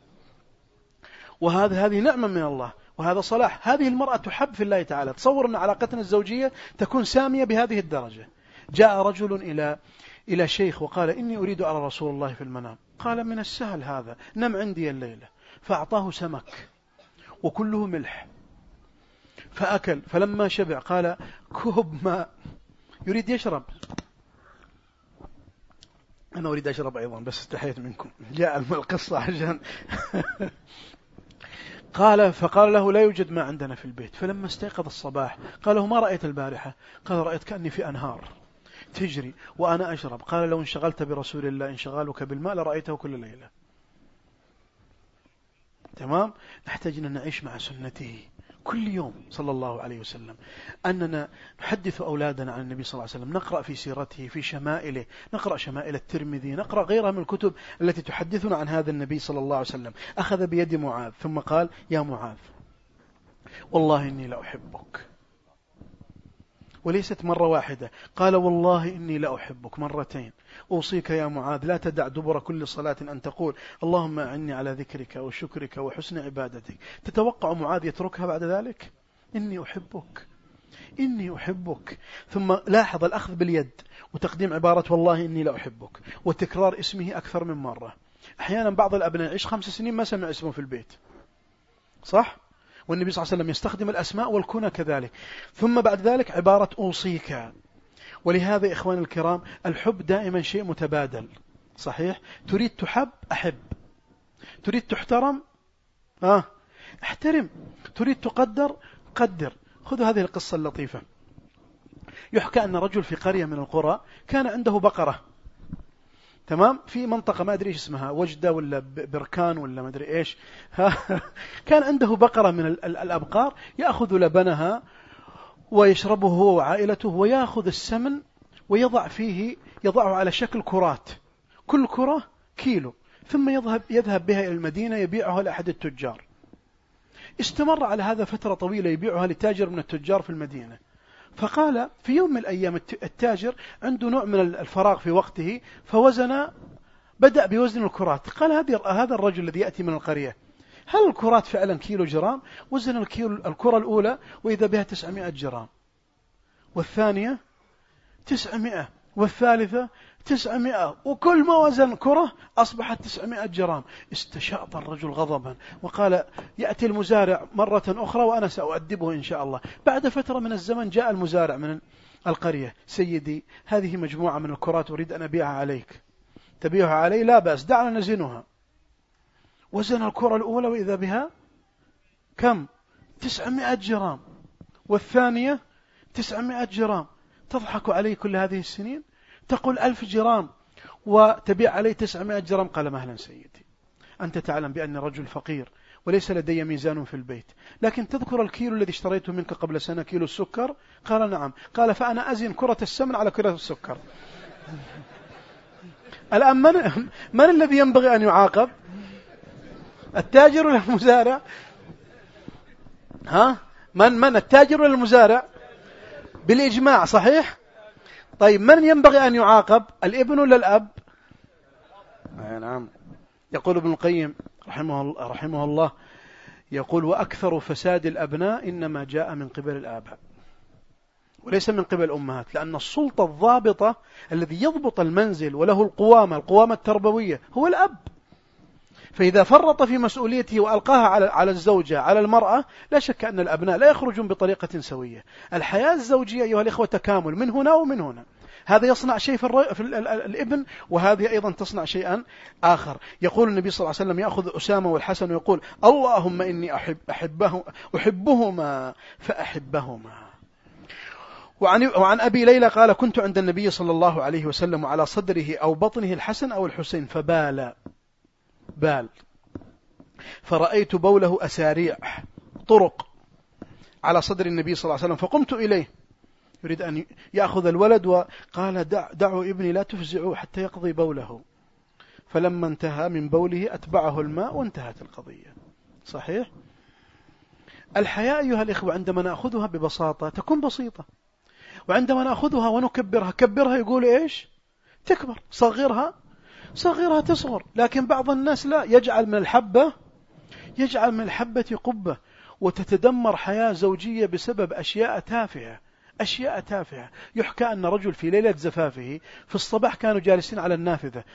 وهذا هذه نعمة من الله، وهذا صلاح. هذه المرأة تحب في الله تعالى. تصور أن علاقتنا الزوجية تكون سامية بهذه الدرجة. جاء رجل إلى إلى شيخ وقال إني أريد أرى رسول الله في المنام. قال من السهل هذا، نم عندي الليلة. فأعطاه سمك وكله ملح فأكل، فلما شبع قال كوب ماء، يريد يشرب. أنا أريد أشرب أيضا بس استحيت منكم، جاء القصة عشان قال فقال له لا يوجد ماء عندنا في البيت. فلما استيقظ الصباح قال له ما رأيت البارحة؟ قال رأيت كأني في أنهار تجري وأنا أشرب. قال لو انشغلت برسول الله انشغالك بالماء لرأيته كل ليلة. تمام. نحتاج أن نعيش مع سنته كل يوم صلى الله عليه وسلم، أننا نحدث أولادنا عن النبي صلى الله عليه وسلم، نقرأ في سيرته في شمائله، نقرأ شمائل الترمذي، نقرأ غيرها من الكتب التي تحدثنا عن هذا النبي صلى الله عليه وسلم. أخذ بيد معاذ ثم قال يا معاذ والله إني لأحبك، وليست مرة واحدة، قال والله إني لأحبك مرتين. أوصيك يا معاذ لا تدع دبر كل صلاة أن تقول اللهم أعني على ذكرك وشكرك وحسن عبادتك. تتوقع معاذ يتركها بعد ذلك؟ إني أحبك إني أحبك. ثم لاحظ الأخذ باليد وتقديم عبارة والله إني لأحبك وتكرار اسمه أكثر من مرة. أحيانا بعض الأبناء يعيش خمس سنين ما سمع اسمه في البيت، صح؟ والنبي صلى الله عليه وسلم يستخدم الأسماء والكنى كذلك. ثم بعد ذلك عبارة أوصيك. ولهذا إخواني الكرام الحب دائما شيء متبادل، صحيح؟ تريد تحب أحب، تريد تحترم آه احترم، تريد تقدر قدر. خذوا هذه القصة اللطيفة. يحكى أن رجل في قرية من القرى كان عنده بقرة، تمام، في منطقة ما أدري إيش اسمها، وجدة ولا بركان ولا ما أدري إيش. كان عنده بقرة من الأبقار يأخذ لبنها ويشربه هو وعائلته، ويأخذ السمن ويضع فيه يضعه على شكل كرات، كل كرة كيلو، ثم يذهب يذهب بها إلى المدينة يبيعها لأحد التجار. استمر على هذا فترة طويلة يبيعها لتاجر من التجار في المدينة. فقال في يوم من الأيام التاجر عنده نوع من الفراغ في وقته، فوزن بدأ بوزن الكرات. قال هذا الرجل الذي يأتي من القرية هل الكرات فعلا كيلو جرام؟ وزن الكيلو الكرة الأولى وإذا بها تسعمائة جرام، والثانية تسعمائة، والثالثة تسعمائة، وكل ما وزن كرة أصبحت تسعمائة جرام. استشاط الرجل غضبا وقال يأتي المزارع مرة أخرى وأنا سأؤدبه إن شاء الله. بعد فترة من الزمن جاء المزارع من القرية، سيدي هذه مجموعة من الكرات أريد أن أبيعها عليك، تبيعها علي؟ لا بأس، دعنا نزنها. وزن الكرة الأولى وإذا بها كم؟ تسعمائة جرام، والثانية تسعمائة جرام. تضحك علي كل هذه السنين؟ تقول ألف جرام، وتبيع عليه تسعمائة درهم. قال مهلا سيدي، أنت تعلم بأني رجل فقير وليس لدي ميزان في البيت، لكن تذكر الكيلو الذي اشتريته منك قبل سنة، كيلو السكر؟ قال نعم. قال فأنا أزن كرة السمن على كرة السكر. الآن من, من الذي ينبغي أن يعاقب؟ التاجر ولا المزارع؟ ها؟ من من التاجر ولا المزارع؟ بالإجماع صحيح. طيب من ينبغي أن يعاقب؟ الابن ولا الأب؟ آه نعم. يقول ابن القيم رحمه الله, رحمه الله يقول وأكثر فساد الأبناء إنما جاء من قبل الآباء وليس من قبل الأمهات، لأن السلطة الضابطة الذي يضبط المنزل وله القوامة القوامة التربوية هو الأب. فإذا فرط في مسؤوليته وألقاها على على الزوجة على المرأة، لا شك أن الأبناء لا يخرجون بطريقة سوية. الحياة الزوجية أيها الإخوة تكامل من هنا ومن هنا، هذا يصنع شيء في, الر... في ال... ال... الابن، وهذه أيضا تصنع شيئا آخر. يقول النبي صلى الله عليه وسلم يأخذ أسامة والحسن ويقول اللهم إني أحب أحبه أحبهما فأحبهما. وعن, وعن أبي ليلى قال كنت عند النبي صلى الله عليه وسلم وعلى صدره أو بطنه الحسن أو الحسين فبال بال فرأيت بوله أساريع طرق على صدر النبي صلى الله عليه وسلم، فقمت إليه يريد أن يأخذ الولد، وقال دع دعوا ابني لا تفزعوه حتى يقضي بوله. فلما انتهى من بوله أتبعه الماء وانتهت القضية. صحيح. الحياة أيها الإخوة عندما نأخذها ببساطة تكون بسيطة، وعندما نأخذها ونكبرها كبرها يقول إيش؟ تكبر. صغرها صغرها تصغر. لكن بعض الناس لا، يجعل من الحبة يجعل من الحبة قبة، وتتدمر حياة زوجية بسبب أشياء تافهة أشياء تافهة. يحكى أن رجل في ليلة زفافه في الصباح كانوا جالسين على النافذة،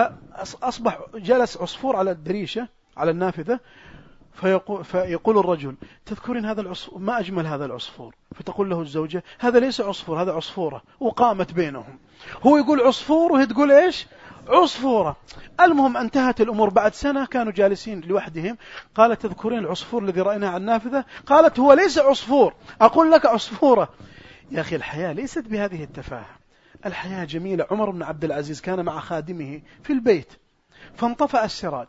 فأصبح جلس عصفور على الدريشة على النافذة، فيقول, فيقول الرجل تذكرين هذا العصفور؟ ما أجمل هذا العصفور. فتقول له الزوجة هذا ليس عصفور هذا عصفورة. وقامت بينهم، هو يقول عصفور وهي تقول إيش؟ عصفورة. المهم انتهت الأمور. بعد سنة كانوا جالسين لوحدهم، قالت تذكرين العصفور الذي رأيناه على النافذة؟ قالت هو ليس عصفور، أقول لك عصفورة. يا أخي الحياة ليست بهذه التفاهة، الحياة جميلة. عمر بن عبد العزيز كان مع خادمه في البيت فانطفأ السراج،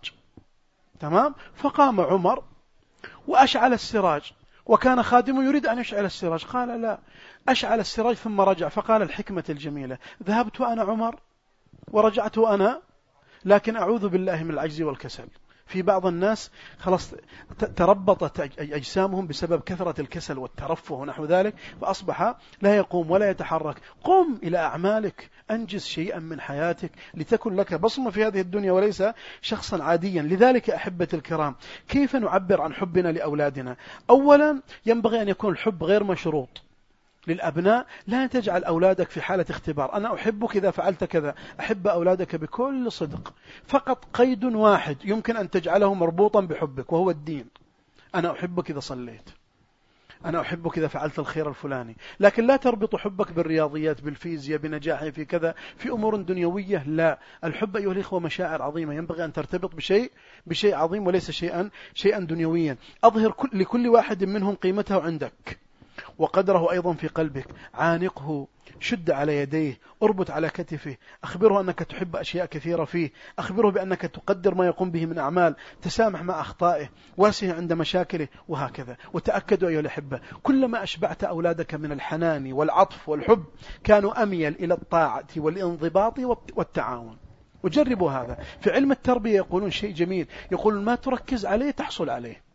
تمام؟ فقام عمر وأشعل السراج، وكان خادمه يريد أن يشعل السراج، قال لا، أشعل السراج ثم رجع. فقال الحكمة الجميلة ذهبت أنا عمر ورجعت أنا، لكن أعوذ بالله من العجز والكسل. في بعض الناس خلاص تربطت أجسامهم بسبب كثرة الكسل والترفه ونحو ذلك، فأصبح لا يقوم ولا يتحرك. قم إلى أعمالك، أنجز شيئا من حياتك لتكن لك بصمة في هذه الدنيا وليس شخصا عاديا. لذلك أحبة الكرام، كيف نعبر عن حبنا لأولادنا؟ أولا ينبغي أن يكون الحب غير مشروط للأبناء. لا تجعل أولادك في حالة اختبار، أنا أحبك إذا فعلت كذا. أحب أولادك بكل صدق، فقط قيد واحد يمكن أن تجعله مربوطا بحبك وهو الدين. أنا أحبك إذا صليت، أنا أحبك إذا فعلت الخير الفلاني. لكن لا تربط حبك بالرياضيات، بالفيزياء، بنجاحي في كذا، في أمور دنيوية. لا، الحب أيها الإخوة مشاعر عظيمة، ينبغي أن ترتبط بشيء بشيء عظيم وليس شيئا شيئا دنيويا. أظهر كل لكل واحد منهم قيمته عندك وقدره أيضا في قلبك. عانقه، شد على يديه، اربط على كتفه، أخبره أنك تحب أشياء كثيرة فيه، أخبره بأنك تقدر ما يقوم به من أعمال، تسامح مع أخطائه، واسه عند مشاكله، وهكذا. وتأكدوا أيها الأحبة، كلما أشبعت أولادك من الحنان والعطف والحب كانوا أميل إلى الطاعة والانضباط والتعاون. وجربوا هذا. في علم التربية يقولون شيء جميل، يقولون ما تركز عليه تحصل عليه.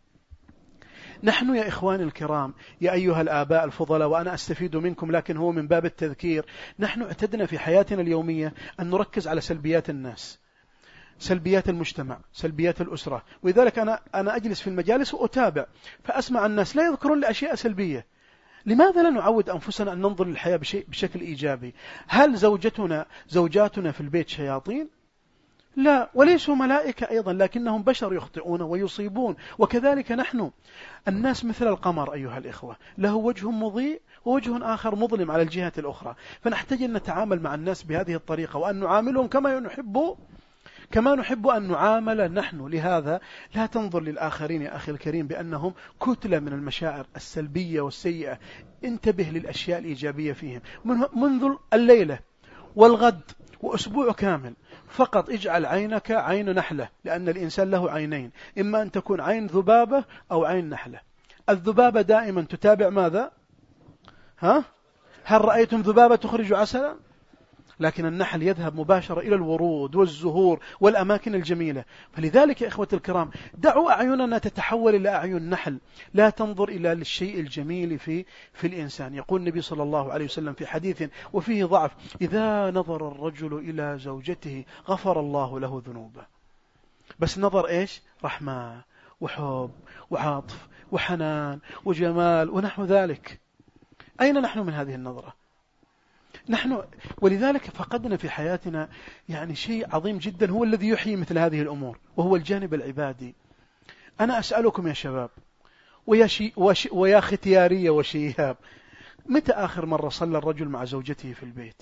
نحن يا إخواني الكرام، يا أيها الآباء الفضلاء، وأنا أستفيد منكم لكن هو من باب التذكير، نحن اعتدنا في حياتنا اليومية أن نركز على سلبيات الناس، سلبيات المجتمع، سلبيات الأسرة. ولذلك أنا أنا أجلس في المجالس وأتابع، فأسمع الناس لا يذكرون لأشياء سلبية. لماذا لا نعود أنفسنا أن ننظر للحياة بشيء بشكل إيجابي؟ هل زوجتنا زوجاتنا في البيت شياطين؟ لا، وليسوا ملائكة أيضا، لكنهم بشر يخطئون ويصيبون. وكذلك نحن، الناس مثل القمر أيها الإخوة، له وجه مضيء ووجه آخر مظلم على الجهة الأخرى. فنحتاج أن نتعامل مع الناس بهذه الطريقة، وأن نعاملهم كما نحب كما نحب أن نعامل نحن. لهذا لا تنظر للآخرين يا أخي الكريم بأنهم كتلة من المشاعر السلبية والسيئة. انتبه للأشياء الإيجابية فيهم. منذ الليلة والغد وأسبوع كامل، فقط اجعل عينك عين نحلة، لأن الإنسان له عينين، إما أن تكون عين ذبابة أو عين نحلة. الذبابة دائما تتابع ماذا؟ ها؟ هل رأيتم ذبابة تخرج عسلا؟ لكن النحل يذهب مباشرة إلى الورود والزهور والأماكن الجميلة. فلذلك يا إخوة الكرام، دعوا أعيننا تتحول إلى أعين نحل، لا تنظر إلى الشيء الجميل في في الإنسان. يقول النبي صلى الله عليه وسلم في حديث وفيه ضعف: إذا نظر الرجل إلى زوجته غفر الله له ذنوبه. بس نظر إيش؟ رحمة وحب وعاطف وحنان وجمال ونحو ذلك. أين نحن من هذه النظرة؟ نحن ولذلك فقدنا في حياتنا يعني شيء عظيم جدا هو الذي يحيي مثل هذه الأمور، وهو الجانب العبادي. أنا أسألكم يا شباب ويا, شي وشي ويا ختيارية وشيهاب، متى آخر مرة صلى الرجل مع زوجته في البيت؟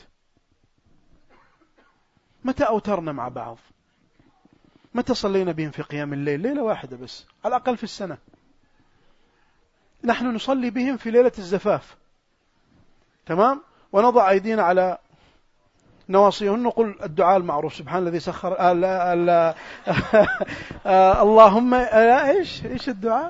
متى أوترنا مع بعض؟ متى صلينا بهم في قيام الليل؟ ليلة واحدة بس على الأقل في السنة. نحن نصلي بهم في ليلة الزفاف، تمام، ونضع أيدينا على نواصيهن نقول الدعاء المعروف: سبحان الذي سخر آه لا لا آه اللهم آه إيش إيش الدعاء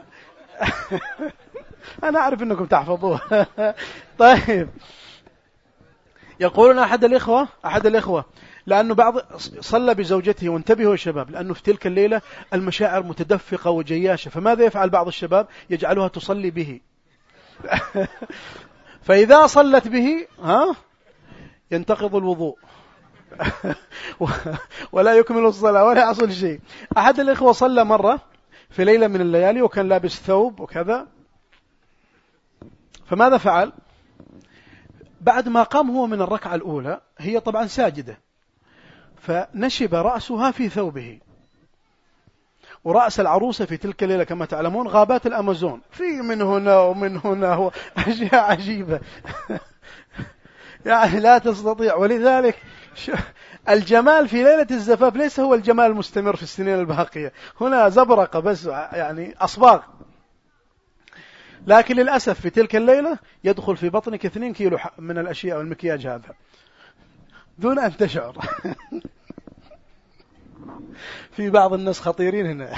أنا أعرف أنكم تحفظوه طيب، يقولون أحد الإخوة أحد الإخوة لأنه بعض صلى بزوجته، وانتبهوا يا شباب، لأنه في تلك الليلة المشاعر متدفقة وجياشة، فماذا يفعل بعض الشباب؟ يجعلها تصلي به فإذا صلت به ها ينتقض الوضوء ولا يكمل الصلاة ولا يحصل شيء. أحد الإخوة صلى مرة في ليلة من الليالي وكان لابس ثوب وكذا، فماذا فعل؟ بعد ما قام هو من الركعة الأولى، هي طبعا ساجدة، فنشب رأسها في ثوبه، ورأس العروسة في تلك الليلة كما تعلمون غابات الأمازون، في من هنا ومن هنا أشياء عجيبة يعني لا تستطيع. ولذلك الجمال في ليلة الزفاف ليس هو الجمال المستمر في السنين الباقية، هنا زبرقة بس يعني أصباغ، لكن للأسف في تلك الليلة يدخل في بطنك اثنين كيلو من الأشياء والمكياج هذا دون أن تشعر في بعض الناس خطيرين هنا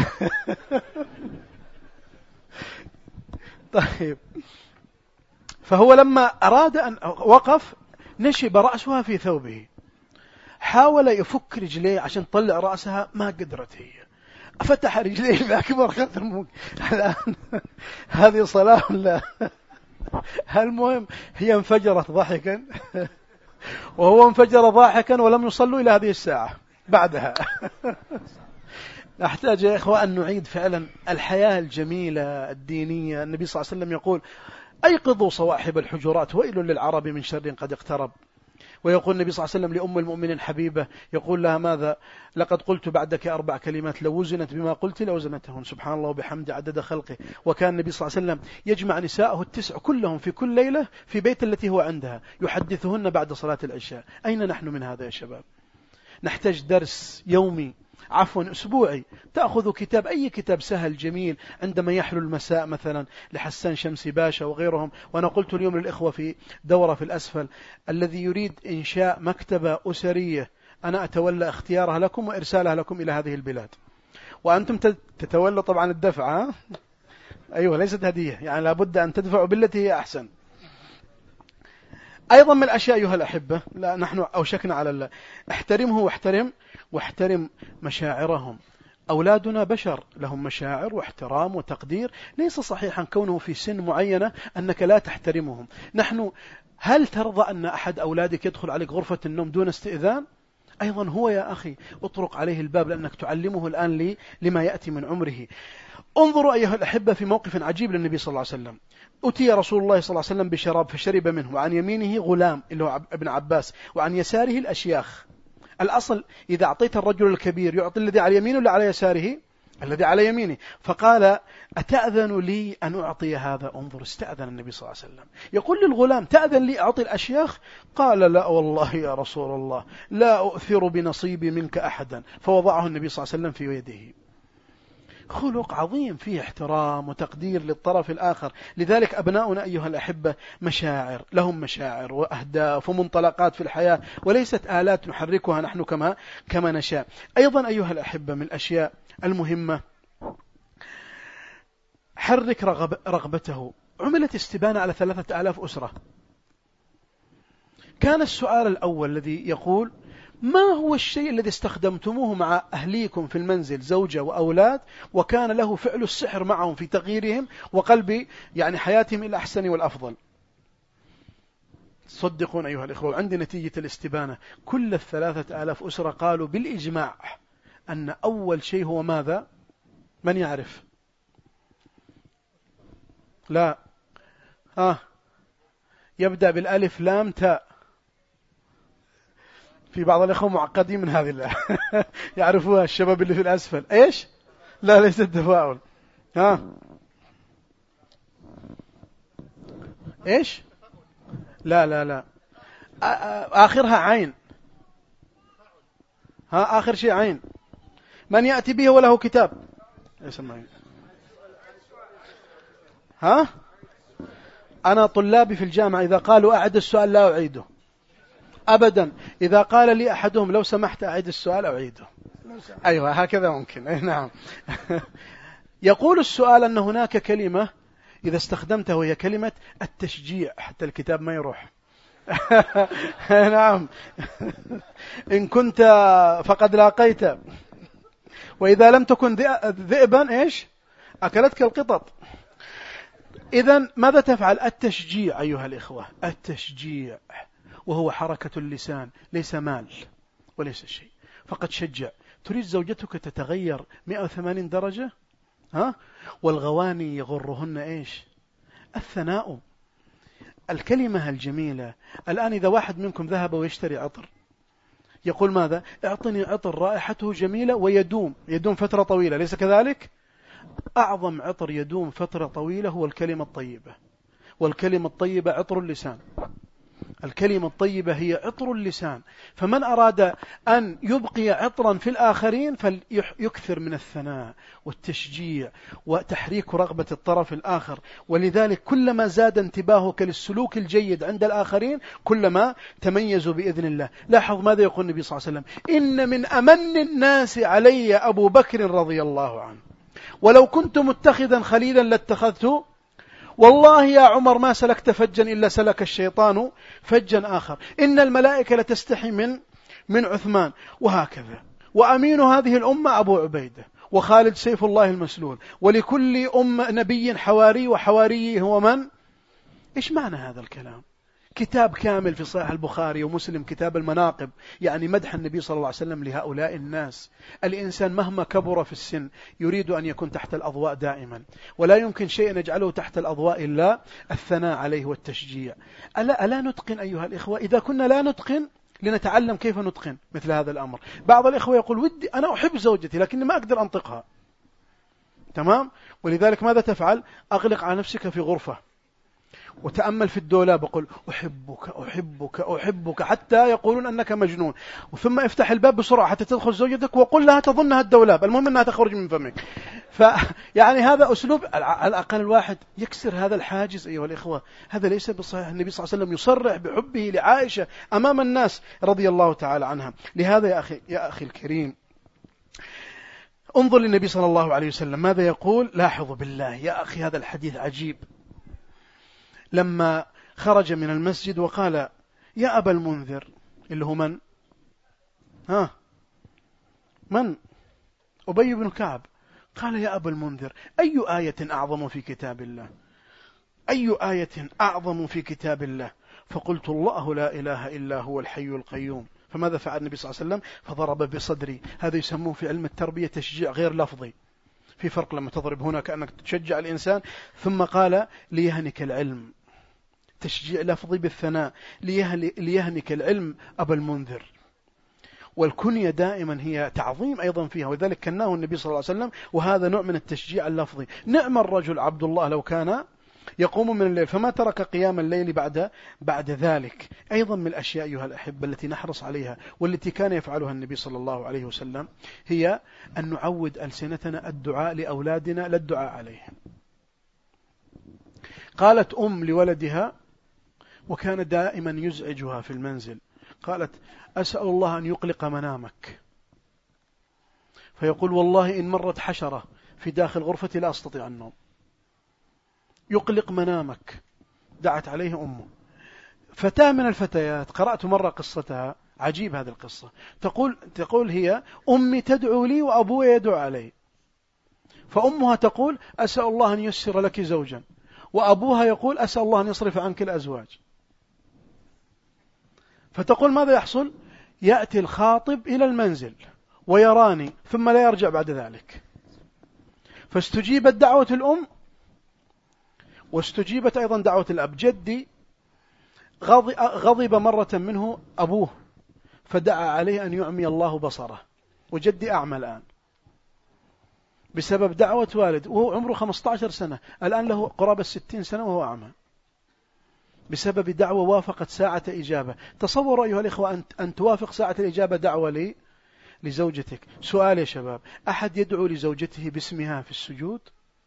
طيب، فهو لما أراد أن وقف نشب رأسها في ثوبه، حاول يفك رجليه عشان تطلع رأسها، ما قدرت هي، فتح رجليه بأكبر قدر ممكن. الآن هذه صلاة لا المهم هي انفجرت ضحكا وهو انفجر ضاحكا ولم يصلوا إلى هذه الساعة بعدها نحتاج يا إخوة أن نعيد فعلا الحياة الجميلة الدينية. النبي صلى الله عليه وسلم يقول: أيقظوا صواحب الحجرات ويل للعرب من شر قد اقترب. ويقول النبي صلى الله عليه وسلم لأم المؤمنين حبيبة، يقول لها: ماذا؟ لقد قلت بعدك أربع كلمات لو وزنت بما قلت لوزنتهن، سبحان الله وبحمد عدد خلقه. وكان النبي صلى الله عليه وسلم يجمع نساءه التسع كلهم في كل ليلة في بيت التي هو عندها يحدثهن بعد صلاة العشاء. أين نحن من هذا يا شباب؟ نحتاج درس يومي، عفوا أسبوعي، تأخذ كتاب، أي كتاب سهل جميل عندما يحلو المساء مثلا لحسان شمسي باشا وغيرهم. وأنا قلت اليوم للإخوة في دورة في الأسفل: الذي يريد إنشاء مكتبة أسرية أنا أتولى اختيارها لكم وإرسالها لكم إلى هذه البلاد، وأنتم تتولى طبعا الدفع. أيوة ليست هدية، يعني لابد أن تدفعوا بالتي هي أحسن. أيضا من الأشياء أيها الأحبة، لا نحن أوشكنا على الله، احترمه واحترم واحترم مشاعرهم. أولادنا بشر لهم مشاعر واحترام وتقدير، ليس صحيحا كونه في سن معينة أنك لا تحترمهم. نحن هل ترضى أن أحد أولادك يدخل عليك غرفة النوم دون استئذان؟ أيضا هو يا أخي اطرق عليه الباب، لأنك تعلمه الآن لي لما يأتي من عمره. انظروا أيها الأحبة في موقف عجيب للنبي صلى الله عليه وسلم. أتي رسول الله صلى الله عليه وسلم بشراب فشرب منه، وعن يمينه غلام اللي هو ابن عباس، وعن يساره الأشياخ. الأصل إذا أعطيت الرجل الكبير يعطي الذي على يمينه ولا على يساره؟ الذي على يمينه. فقال: أتأذن لي أن أعطي هذا؟ انظر، استأذن النبي صلى الله عليه وسلم، يقول للغلام: تأذن لي أعطي الأشياخ؟ قال: لا والله يا رسول الله، لا أؤثر بنصيبي منك أحدا. فوضعه النبي صلى الله عليه وسلم في يده. خلق عظيم فيه احترام وتقدير للطرف الآخر. لذلك أبناؤنا أيها الأحبة مشاعر، لهم مشاعر وأهداف ومنطلقات في الحياة، وليست آلات نحركها نحن كما كما نشاء. أيضا أيها الأحبة من الأشياء المهمة حرك رغب رغبته. عملت استبانة على ثلاثة آلاف أسرة. كان السؤال الأول الذي يقول: ما هو الشيء الذي استخدمتموه مع أهليكم في المنزل، زوجة وأولاد، وكان له فعل السحر معهم في تغييرهم وقلب يعني حياتهم إلى الأحسن والأفضل؟ صدقون أيها الإخوة، عندي نتيجة الاستبانة. كل الثلاثة آلاف أسرة قالوا بالإجماع أن أول شيء هو ماذا؟ من يعرف؟ لا. ها، يبدأ بالألف لام تاء. في بعض الأخوة معقدين من هذه الله يعرفوها الشباب اللي في الأسفل. إيش؟ لا، ليس التفاؤل. ها، إيش؟ لا لا لا، آخرها عين. ها، آخر شيء عين. من يأتي به وله كتاب. اسمعين. ها، أنا طلابي في الجامعة إذا قالوا أعد السؤال لا أعيده أبدا. إذا قال لي أحدهم لو سمحت أعيد السؤال أعيده. أيوة هكذا ممكن. نعم. يقول السؤال أن هناك كلمة إذا استخدمتها وهي كلمة التشجيع، حتى الكتاب ما يروح. نعم. إن كنت فقد لاقيت، وإذا لم تكن ذئبا إيش أكلتك القطط. إذن ماذا تفعل؟ التشجيع أيها الإخوة، التشجيع، وهو حركة اللسان، ليس مال وليس شيء، فقط شجع. تريد زوجتك تتغير مئة وثمانين درجة؟ ها؟ والغواني يغرهن إيش؟ الثناء، الكلمة الجميلة. الآن إذا واحد منكم ذهب ويشتري عطر، يقول ماذا؟ اعطني عطر رائحته جميلة ويدوم، يدوم فترة طويلة، ليس كذلك؟ أعظم عطر يدوم فترة طويلة هو الكلمة الطيبة، والكلمة الطيبة عطر اللسان. الكلمة الطيبة هي عطر اللسان. فمن أراد أن يبقي عطرا في الآخرين فليكثر من الثناء والتشجيع وتحريك رغبة الطرف الآخر. ولذلك كلما زاد انتباهك للسلوك الجيد عند الآخرين كلما تميزوا بإذن الله. لاحظ ماذا يقول النبي صلى الله عليه وسلم: إن من أمن الناس علي أبو بكر رضي الله عنه، ولو كنت متخذا خليلا لاتخذته، والله يا عمر ما سلكت فجا إلا سلك الشيطان فجا آخر، إن الملائكة لتستحي من من عثمان، وهكذا. وأمين هذه الأمة أبو عبيدة، وخالد سيف الله المسلول، ولكل أمة نبي حواري، وحواري هو من؟ إيش معنى هذا الكلام؟ كتاب كامل في صحيح البخاري ومسلم، كتاب المناقب، يعني مدح النبي صلى الله عليه وسلم لهؤلاء الناس. الإنسان مهما كبر في السن يريد أن يكون تحت الأضواء دائما، ولا يمكن شيء يجعله تحت الأضواء إلا الثناء عليه والتشجيع. ألا, ألا نتقن أيها الإخوة؟ إذا كنا لا نتقن لنتعلم كيف نتقن مثل هذا الأمر. بعض الإخوة يقول: ودي أنا أحب زوجتي لكني ما أقدر أنطقها. تمام؟ ولذلك ماذا تفعل؟ أغلق على نفسك في غرفة وتأمل في الدولاب، وقل أحبك أحبك أحبك حتى يقولون أنك مجنون، ثم افتح الباب بسرعة حتى تدخل زوجتك وقل لها تظنها الدولاب، المهم أنها تخرج من فمك. فيعني هذا أسلوب على الأقل الواحد يكسر هذا الحاجز أيها الإخوة. هذا ليس بصحيح. النبي صلى الله عليه وسلم يصرح بحبه لعائشة أمام الناس رضي الله تعالى عنها. لهذا يا أخي, يا أخي الكريم، انظر للنبي صلى الله عليه وسلم ماذا يقول. لاحظوا بالله يا أخي، هذا الحديث عجيب. لما خرج من المسجد وقال: يا أبا المنذر، اللي هو من؟ ها من؟ أبي بن كعب. قال: يا أبا المنذر، أي آية أعظم في كتاب الله؟ أي آية أعظم في كتاب الله؟ فقلت: الله لا إله إلا هو الحي القيوم. فماذا فعل النبي صلى الله عليه وسلم؟ فضرب بصدري. هذا يسموه في علم التربية تشجيع غير لفظي. في فرق لما تضرب هنا كأنك تشجع الإنسان. ثم قال: ليهنك العلم، تشجيع لفظي بالثناء، ليهنك العلم أبا المنذر. والكنية دائما هي تعظيم أيضا فيها، وذلك كناه النبي صلى الله عليه وسلم، وهذا نوع من التشجيع اللفظي. نعم الرجل عبد الله لو كان يقوم من الليل، فما ترك قيام الليل بعد بعد ذلك. أيضا من الأشياء أيها الأحبة التي نحرص عليها والتي كان يفعلها النبي صلى الله عليه وسلم هي أن نعود ألسنتنا الدعاء لأولادنا لا الدعاء عليهم. قالت أم لولدها وكان دائما يزعجها في المنزل، قالت: أسأل الله أن يقلق منامك. فيقول: والله إن مرت حشرة في داخل غرفتي لا أستطيع النوم. يقلق منامك. دعت عليه أمه. فتاة من الفتيات قرأت مرة قصتها، عجيب هذه القصة. تقول تقول هي: أمي تدعو لي وأبوي يدعو علي. فأمها تقول: أسأل الله أن ييسر لك زوجا، وأبوها يقول: أسأل الله أن يصرف عنك الأزواج. فتقول: ماذا يحصل؟ يأتي الخاطب إلى المنزل ويراني ثم لا يرجع بعد ذلك. فاستجيبت دعوة الأم واستجيبت أيضا دعوة الأب. جدي غضب مرة منه أبوه فدعا عليه أن يعمي الله بصره، وجدي أعمى الآن بسبب دعوة والد، وهو عمره خمسة عشر سنة، الآن له قرابة ستين سنة وهو أعمى بسبب دعوة وافقت ساعة إجابة. تصوروا أيها الإخوة أن توافق ساعة الإجابة دعوة لي لزوجتك. سؤال يا شباب: أحد يدعو لزوجته باسمها في السجود؟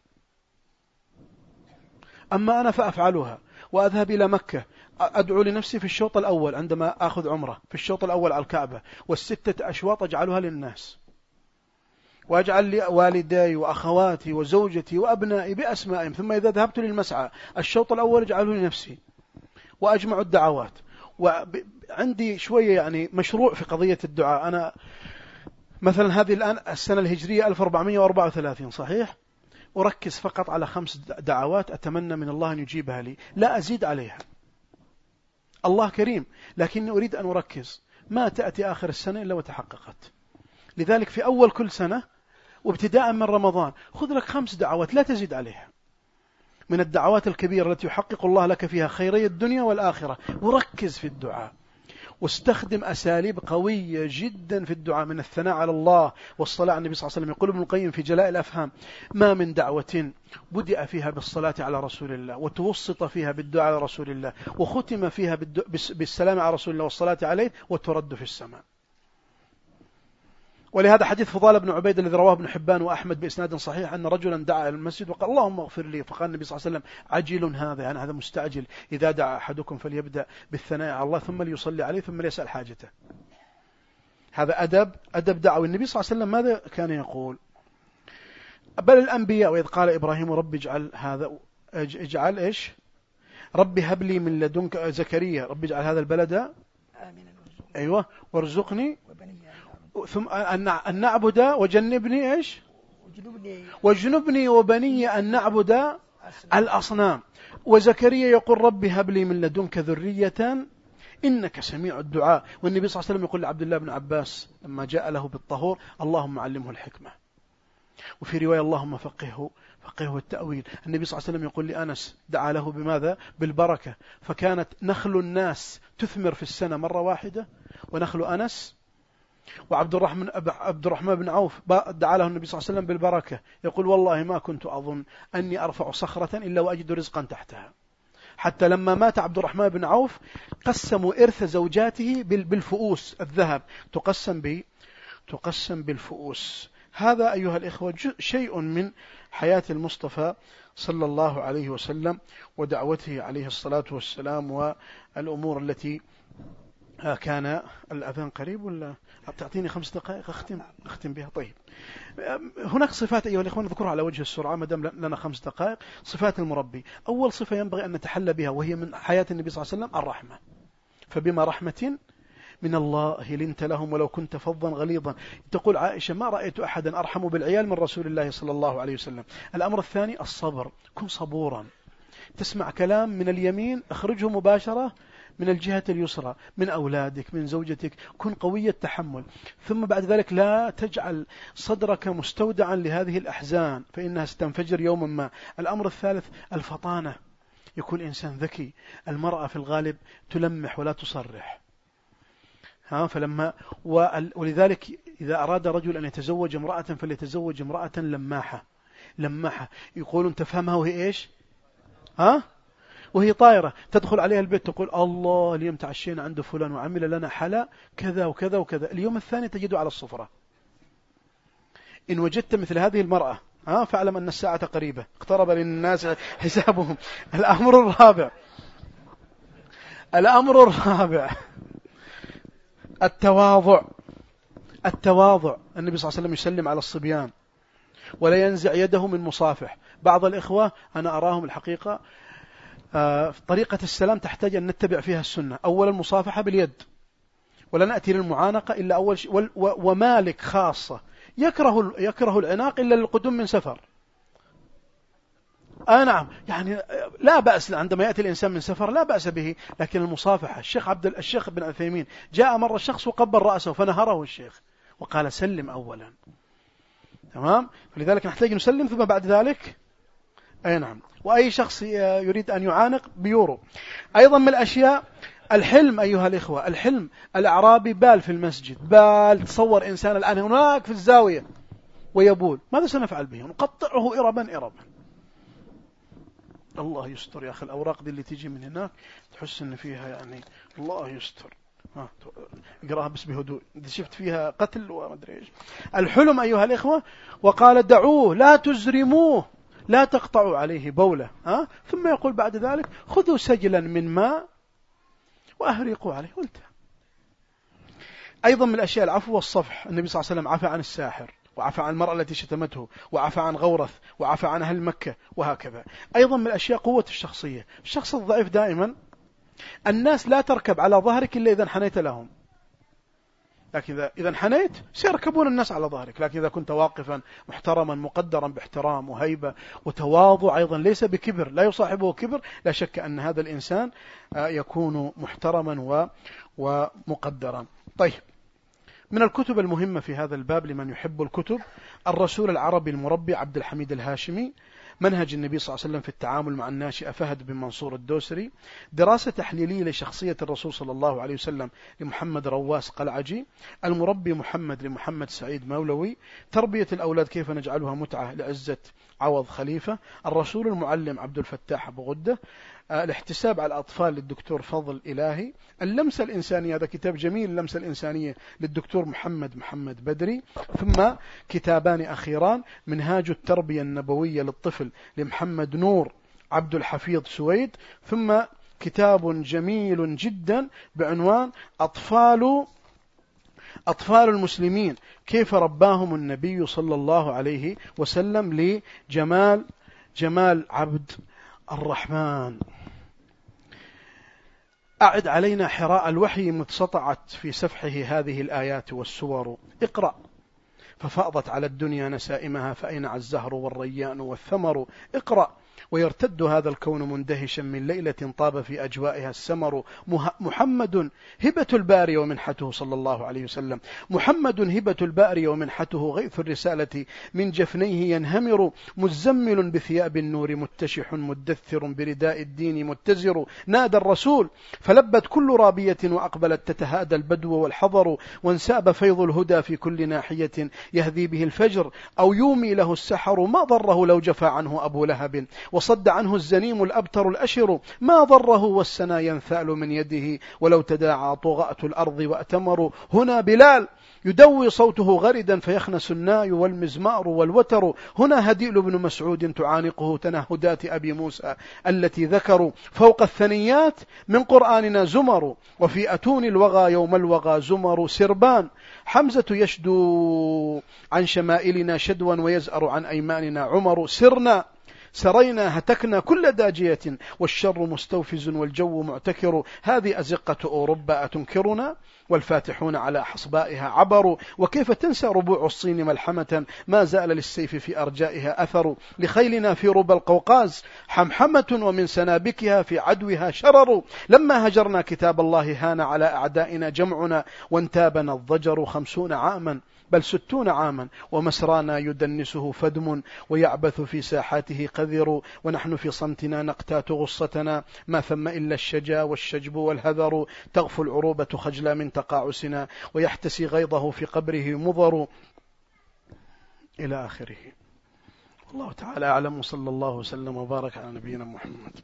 أما أنا فأفعلها وأذهب إلى مكة أدعو لنفسي في الشوط الأول عندما أخذ عمرة، في الشوط الأول على الكعبة، والستة أشواط أجعلها للناس، وأجعل لي والدي وأخواتي وزوجتي وأبنائي بأسمائهم، ثم إذا ذهبت للمسعى الشوط الأول أجعله لنفسي وأجمع الدعوات. وعندي شوية يعني مشروع في قضية الدعاء. أنا مثلا هذه الآن السنة الهجرية ألف وأربعمائة وأربعة وثلاثين صحيح، أركز فقط على خمس دعوات أتمنى من الله أن يجيبها لي، لا أزيد عليها. الله كريم، لكني أريد أن أركز. ما تأتي آخر السنة إلا وتحققت. لذلك في أول كل سنة وابتداء من رمضان خذ لك خمس دعوات لا تزيد عليها، من الدعوات الكبيرة التي يحقق الله لك فيها خيري الدنيا والآخرة. وركز في الدعاء واستخدم أساليب قوية جدا في الدعاء، من الثناء على الله والصلاة على النبي صلى الله عليه وسلم. يقول ابن القيم في جلاء الأفهام: ما من دعوة بدأ فيها بالصلاة على رسول الله، وتوسط فيها بالدعاء على رسول الله، وختم فيها بالسلام على رسول الله والصلاة عليه، وترد في السماء. ولهذا حديث فضالة بن عبيد الذي رواه ابن حبان وأحمد بإسناد صحيح أن رجلا دعا إلى المسجد وقال: اللهم اغفر لي. فقال النبي صلى الله عليه وسلم: عجل هذا، يعني هذا مستعجل. إذا دعا أحدكم فليبدأ بالثناء على الله ثم ليصلي عليه ثم ليسأل حاجته. هذا أدب أدب دعوة. النبي صلى الله عليه وسلم ماذا كان يقول؟ بل الأنبياء، وإذ قال إبراهيم: رب اجعل هذا اجعل إيش رب هب لي من لدنك، زكريا: رب اجعل هذا البلد آمنا أيوة وارزقني ثم أن نعبد وجنبني إيش وجنبني وبني أن نعبد الأصنام. وزكريا يقول: ربي هب لي من لدنك ذرية إنك سميع الدعاء. والنبي صلى الله عليه وسلم يقول لعبد الله بن عباس لما جاء له بالطهور: اللهم علمه الحكمة. وفي رواية: اللهم فقهه فقهه التأويل. النبي صلى الله عليه وسلم يقول لأنس: دعا له بماذا؟ بالبركة. فكانت نخل الناس تثمر في السنة مرة واحدة، ونخل أنس وعبد الرحمن عبد الرحمن بن عوف دعا له النبي صلى الله عليه وسلم بالبركة. يقول: والله ما كنت أظن أني أرفع صخرة إلا وأجد رزقا تحتها. حتى لما مات عبد الرحمن بن عوف قسموا إرث زوجاته بالفؤوس الذهب، تقسم ب تقسم بالفؤوس. هذا أيها الإخوة شيء من حياة المصطفى صلى الله عليه وسلم ودعوته عليه الصلاة والسلام، والأمور التي كان. الأذان قريب ولا تعطيني خمس دقائق أختم أختم بها؟ طيب، هناك صفات أيها الإخوان نذكرها على وجه السرعة ما دام لنا خمس دقائق. صفات المربي: أول صفة ينبغي أن نتحلى بها وهي من حياة النبي صلى الله عليه وسلم: الرحمة. فبما رحمة من الله لنت لهم ولو كنت فظا غليظا. تقول عائشة: ما رأيت أحدا أرحم بالعيال من رسول الله صلى الله عليه وسلم. الأمر الثاني: الصبر. كن صبورا. تسمع كلام من اليمين اخرجه مباشرة من الجهة اليسرى، من أولادك من زوجتك، كن قوي التحمل. ثم بعد ذلك لا تجعل صدرك مستودعا لهذه الأحزان فإنها ستنفجر يوما ما. الأمر الثالث: الفطانة. يكون إنسان ذكي. المرأة في الغالب تلمح ولا تصرح، ها فلما ولذلك إذا أراد رجل أن يتزوج امرأة فليتزوج امرأة لماحة. لماحة يقولون تفهمها وهي إيش ها وهي طائرة تدخل عليها البيت تقول الله اليوم تعشينا عند فلان وعمل لنا حلا كذا وكذا وكذا، اليوم الثاني تجده على الصفرة. إن وجدت مثل هذه المرأة ها فاعلم أن الساعة قريبة، اقترب للناس حسابهم. الأمر الرابع الأمر الرابع التواضع. التواضع. النبي صلى الله عليه وسلم يسلم على الصبيان ولا ينزع يده من مصافح. بعض الإخوة أنا أراهم الحقيقة آه طريقة السلام تحتاج أن نتبع فيها السنة. أولا المصافحة باليد، ولا نأتي للمعانقة إلا أول شيء. ومالك خاصة يكره يكره العناق إلا للقدوم من سفر. آه نعم، يعني لا بأس عندما يأتي الإنسان من سفر لا بأس به، لكن المصافحة. الشيخ عبد الشيخ بن عثيمين جاء مرة الشخص وقبل رأسه فنهره الشيخ وقال سلم أولا. تمام، فلذلك نحتاج نسلم ثم بعد ذلك أي نعم. وأي شخص يريد أن يعانق بيورو. أيضا من الأشياء الحلم أيها الإخوة، الحلم. الأعرابي بال في المسجد، بال. تصور إنسان الآن هناك في الزاوية ويبول، ماذا سنفعل به؟ نقطعه إربا إربا. الله يستر يا أخي، الأوراق دي اللي تيجي من هناك تحس إن فيها يعني الله يستر. ها اقراها بس بهدوء، شفت فيها قتل وما ادري ايش. الحلم أيها الإخوة. وقال دعوه لا تزرموه، لا تقطعوا عليه بولة. ها ثم يقول بعد ذلك خذوا سجلا من ماء وأهريقوا عليه وانتهى. أيضا من الأشياء العفو والصفح. النبي صلى الله عليه وسلم عفى عن الساحر، وعفى عن المرأة التي شتمته، وعفى عن غورث، وعفى عن أهل مكة، وهكذا. أيضا من الأشياء قوة الشخصية. الشخص الضعيف دائما الناس لا تركب على ظهرك إلا إذا انحنيت لهم، لكن إذا إذا انحنيت سيركبون الناس على ظهرك. لكن إذا كنت واقفا محترما مقدرا باحترام وهيبة وتواضع، أيضا ليس بكبر، لا يصاحبه كبر، لا شك أن هذا الإنسان يكون محترما ومقدرا. طيب، من الكتب المهمة في هذا الباب لمن يحب الكتب الرسول العربي المربي عبد الحميد الهاشمي، منهج النبي صلى الله عليه وسلم في التعامل مع الناشئة فهد بن منصور الدوسري، دراسة تحليلية لشخصية الرسول صلى الله عليه وسلم لمحمد رواس قلعجي، المربي محمد لمحمد سعيد مولوي، تربية الأولاد كيف نجعلها متعة لعزة عوض خليفة، الرسول المعلم عبد الفتاح أبو غدة، الاحتساب على الأطفال للدكتور فضل إلهي، اللمسة الإنسانية، هذا كتاب جميل اللمسة الإنسانية للدكتور محمد محمد بدري، ثم كتابان أخيران منهاج التربية النبوية للطفل لمحمد نور عبد الحفيظ سويد، ثم كتاب جميل جدا بعنوان أطفال أطفال المسلمين كيف رباهم النبي صلى الله عليه وسلم لجمال جمال عبد الرحمن. أعد علينا حراء الوحي مذ سطعت في سفحه هذه الآيات والسور، اقرأ ففاضت على الدنيا نسائمها فأينع الزهر والريان والثمر، اقرأ ويرتد هذا الكون مندهشا من ليلة طاب في أجوائها السمر، محمد هبة الباري ومنحته صلى الله عليه وسلم، محمد هبة الباري ومنحته غيث الرسالة من جفنيه ينهمر، مزمل بثياب النور متشح مدثر برداء الدين متزر، نادى الرسول فلبت كل رابية وأقبلت تتهادى البدو والحضر، وانساب فيض الهدى في كل ناحية يهذي به الفجر أو يومي له السحر، ما ضره لو جفى عنه أبو لهب وصد عنه الزنيم الأبتر الأشر، ما ضره والسنا ينثال من يده ولو تداعى طغاة الأرض وأتمروا، هنا بلال يدوي صوته غردا فيخنس الناي والمزمار والوتر، هنا هديل بن مسعود تعانقه تنهدات أبي موسى التي ذكروا، فوق الثنيات من قرآننا زمر وفي أتون الوغى يوم الوغى زمر، سربان حمزة يشدو عن شمائلنا شدوا ويزأر عن أيماننا عمر، سرنا سرينا هتكنا كل داجية والشر مستوفز والجو معتكر، هذه أزقة أوروبا أتنكرنا والفاتحون على حصبائها عبروا، وكيف تنسى ربوع الصين ملحمة ما زال للسيف في أرجائها أثر، لخيلنا في ربى القوقاز حمحمة ومن سنابكها في عدوها شرر، لما هجرنا كتاب الله هان على أعدائنا جمعنا وانتابنا الضجر خمسون عاما بل ستون عاما، ومسرانا يدنسه فدم ويعبث في ساحاته قذر، ونحن في صمتنا نقتات غصتنا ما ثم إلا الشجا والشجب والهذر، تغفو العروبة خجلا من تقاعسنا ويحتسي غيظه في قبره مضر إلى آخره. الله تعالى أعلم، وصلى الله وسلم وبارك على نبينا محمد.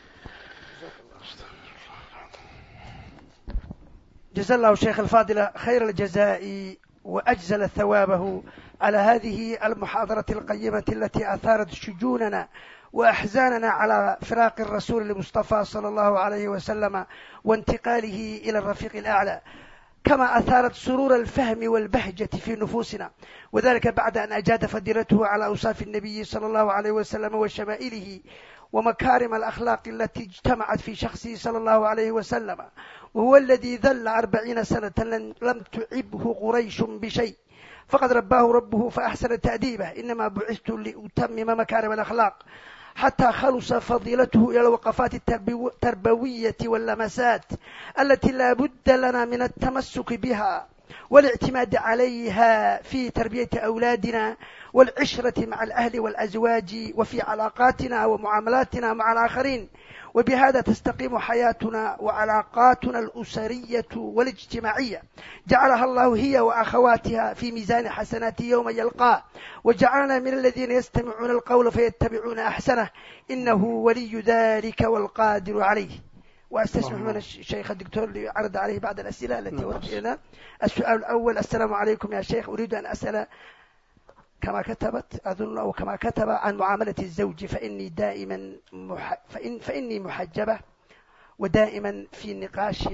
جزا الله الشيخ الفاضل خير الجزاء وأجزل ثوابه على هذه المحاضرة القيمة التي أثارت شجوننا وأحزاننا على فراق الرسول المصطفى صلى الله عليه وسلم وانتقاله إلى الرفيق الأعلى، كما أثارت سرور الفهم والبهجة في نفوسنا، وذلك بعد أن أجاد فضيلته على أوصاف النبي صلى الله عليه وسلم وشمائله ومكارم الأخلاق التي اجتمعت في شخصه صلى الله عليه وسلم، وهو الذي ذل أربعين سنة لم تعبه قريش بشيء، فقد رباه ربه فأحسن تأديبه. إنما بعثت لأتمم مكارم الأخلاق، حتى خلص فضيلته إلى الوقفات التربوية واللمسات التي لا بد لنا من التمسك بها والاعتماد عليها في تربية أولادنا والعشرة مع الأهل والأزواج وفي علاقاتنا ومعاملاتنا مع الآخرين، وبهذا تستقيم حياتنا وعلاقاتنا الأسرية والاجتماعية. جعلها الله هي وأخواتها في ميزان حسنات يوم يلقاه، وجعلنا من الذين يستمعون القول فيتبعون أحسنه، إنه ولي ذلك والقادر عليه. وأستسمح من الشيخ الدكتور ليعرض عليه بعض الأسئلة التي وردت إلينا. السؤال الأول: السلام عليكم يا شيخ، أريد أن أسأل كما كتبت أظن أو كما كتب عن معاملة الزوج، فإني دائما مح... فإن... فإني محجبة ودائما في نقاش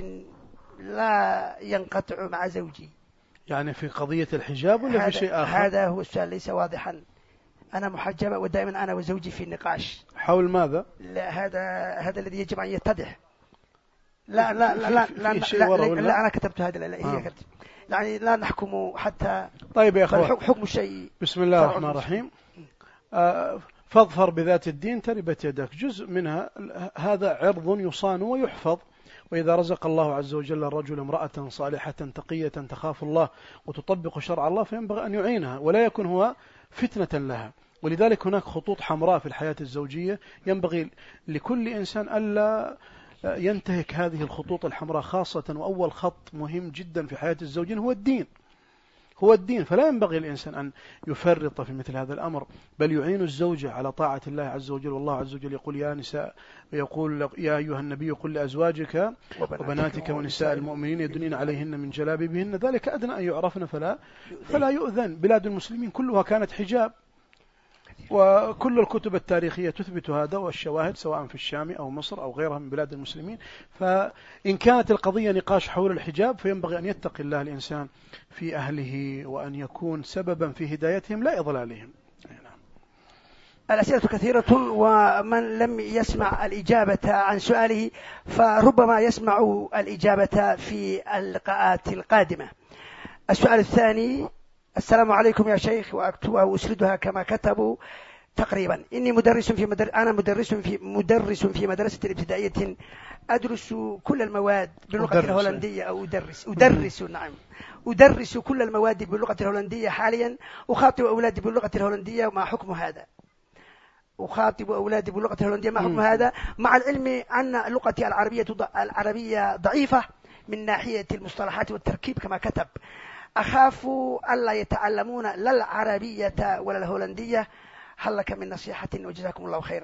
لا ينقطع مع زوجي. يعني في قضية الحجاب ولا في شيء آخر؟ هذا هو السؤال، ليس واضحا. أنا محجبة ودائما أنا وزوجي في نقاش. حول ماذا؟ لا، هذا هذا الذي يجب أن يتضح. لا لا لا لا, لا, لا, لا, لا, لا أنا كتبت هذا. لا هي آه. كتب. يعني لا نحكم حتى. طيب يا أخوان، حكم الشيء. بسم الله الرحمن الرحيم. آه فاظفر بذات الدين تربت يدك. جزء منها هذا عرض يصان ويحفظ، وإذا رزق الله عز وجل الرجل امرأة صالحة تقية تخاف الله وتطبق شرع الله فينبغي أن يعينها ولا يكون هو فتنة لها. ولذلك هناك خطوط حمراء في الحياة الزوجية ينبغي لكل إنسان ألا ينتهك هذه الخطوط الحمراء خاصة. وأول خط مهم جدا في حياة الزوجين هو الدين، هو الدين. فلا ينبغي الإنسان أن يفرط في مثل هذا الأمر، بل يعين الزوجة على طاعة الله عز وجل. والله عز وجل يقول يا نساء، يقول يا أيها النبي قل لأزواجك وبناتك ونساء المؤمنين يدنين عليهن من جلابيبهن ذلك أدنى أن يعرفن فلا فلا يؤذن. بلاد المسلمين كلها كانت حجاب، وكل الكتب التاريخية تثبت هذا، والشواهد سواء في الشام أو مصر أو غيرها من بلاد المسلمين. فإن كانت القضية نقاش حول الحجاب فينبغي أن يتقي الله الإنسان في أهله وأن يكون سببا في هدايتهم لا إضلالهم. الأسئلة كثيرة، ومن لم يسمع الإجابة عن سؤاله فربما يسمع الإجابة في اللقاءات القادمة. السؤال الثاني: السلام عليكم يا شيخ، وأكتبها وأسردها كما كتبوا تقريبا. إني مدرس في مدر... أنا مدرس في مدرس في مدرسة ابتدائية، أدرس كل المواد باللغة الهولندية أو أدرس أدرس نعم أدرس كل المواد باللغة الهولندية حاليا. أخاطب أولادي باللغة الهولندية، وما حكم هذا؟ أخاطب أولادي باللغة الهولندية، ما حكم هذا؟ مع العلم أن لغتي العربية العربية ضعيفة من ناحية المصطلحات والتركيب كما كتب. أخاف ألا يتعلمون لا العربية ولا الهولندية. هل لك من نصيحة؟ وجزاكم الله خيرا.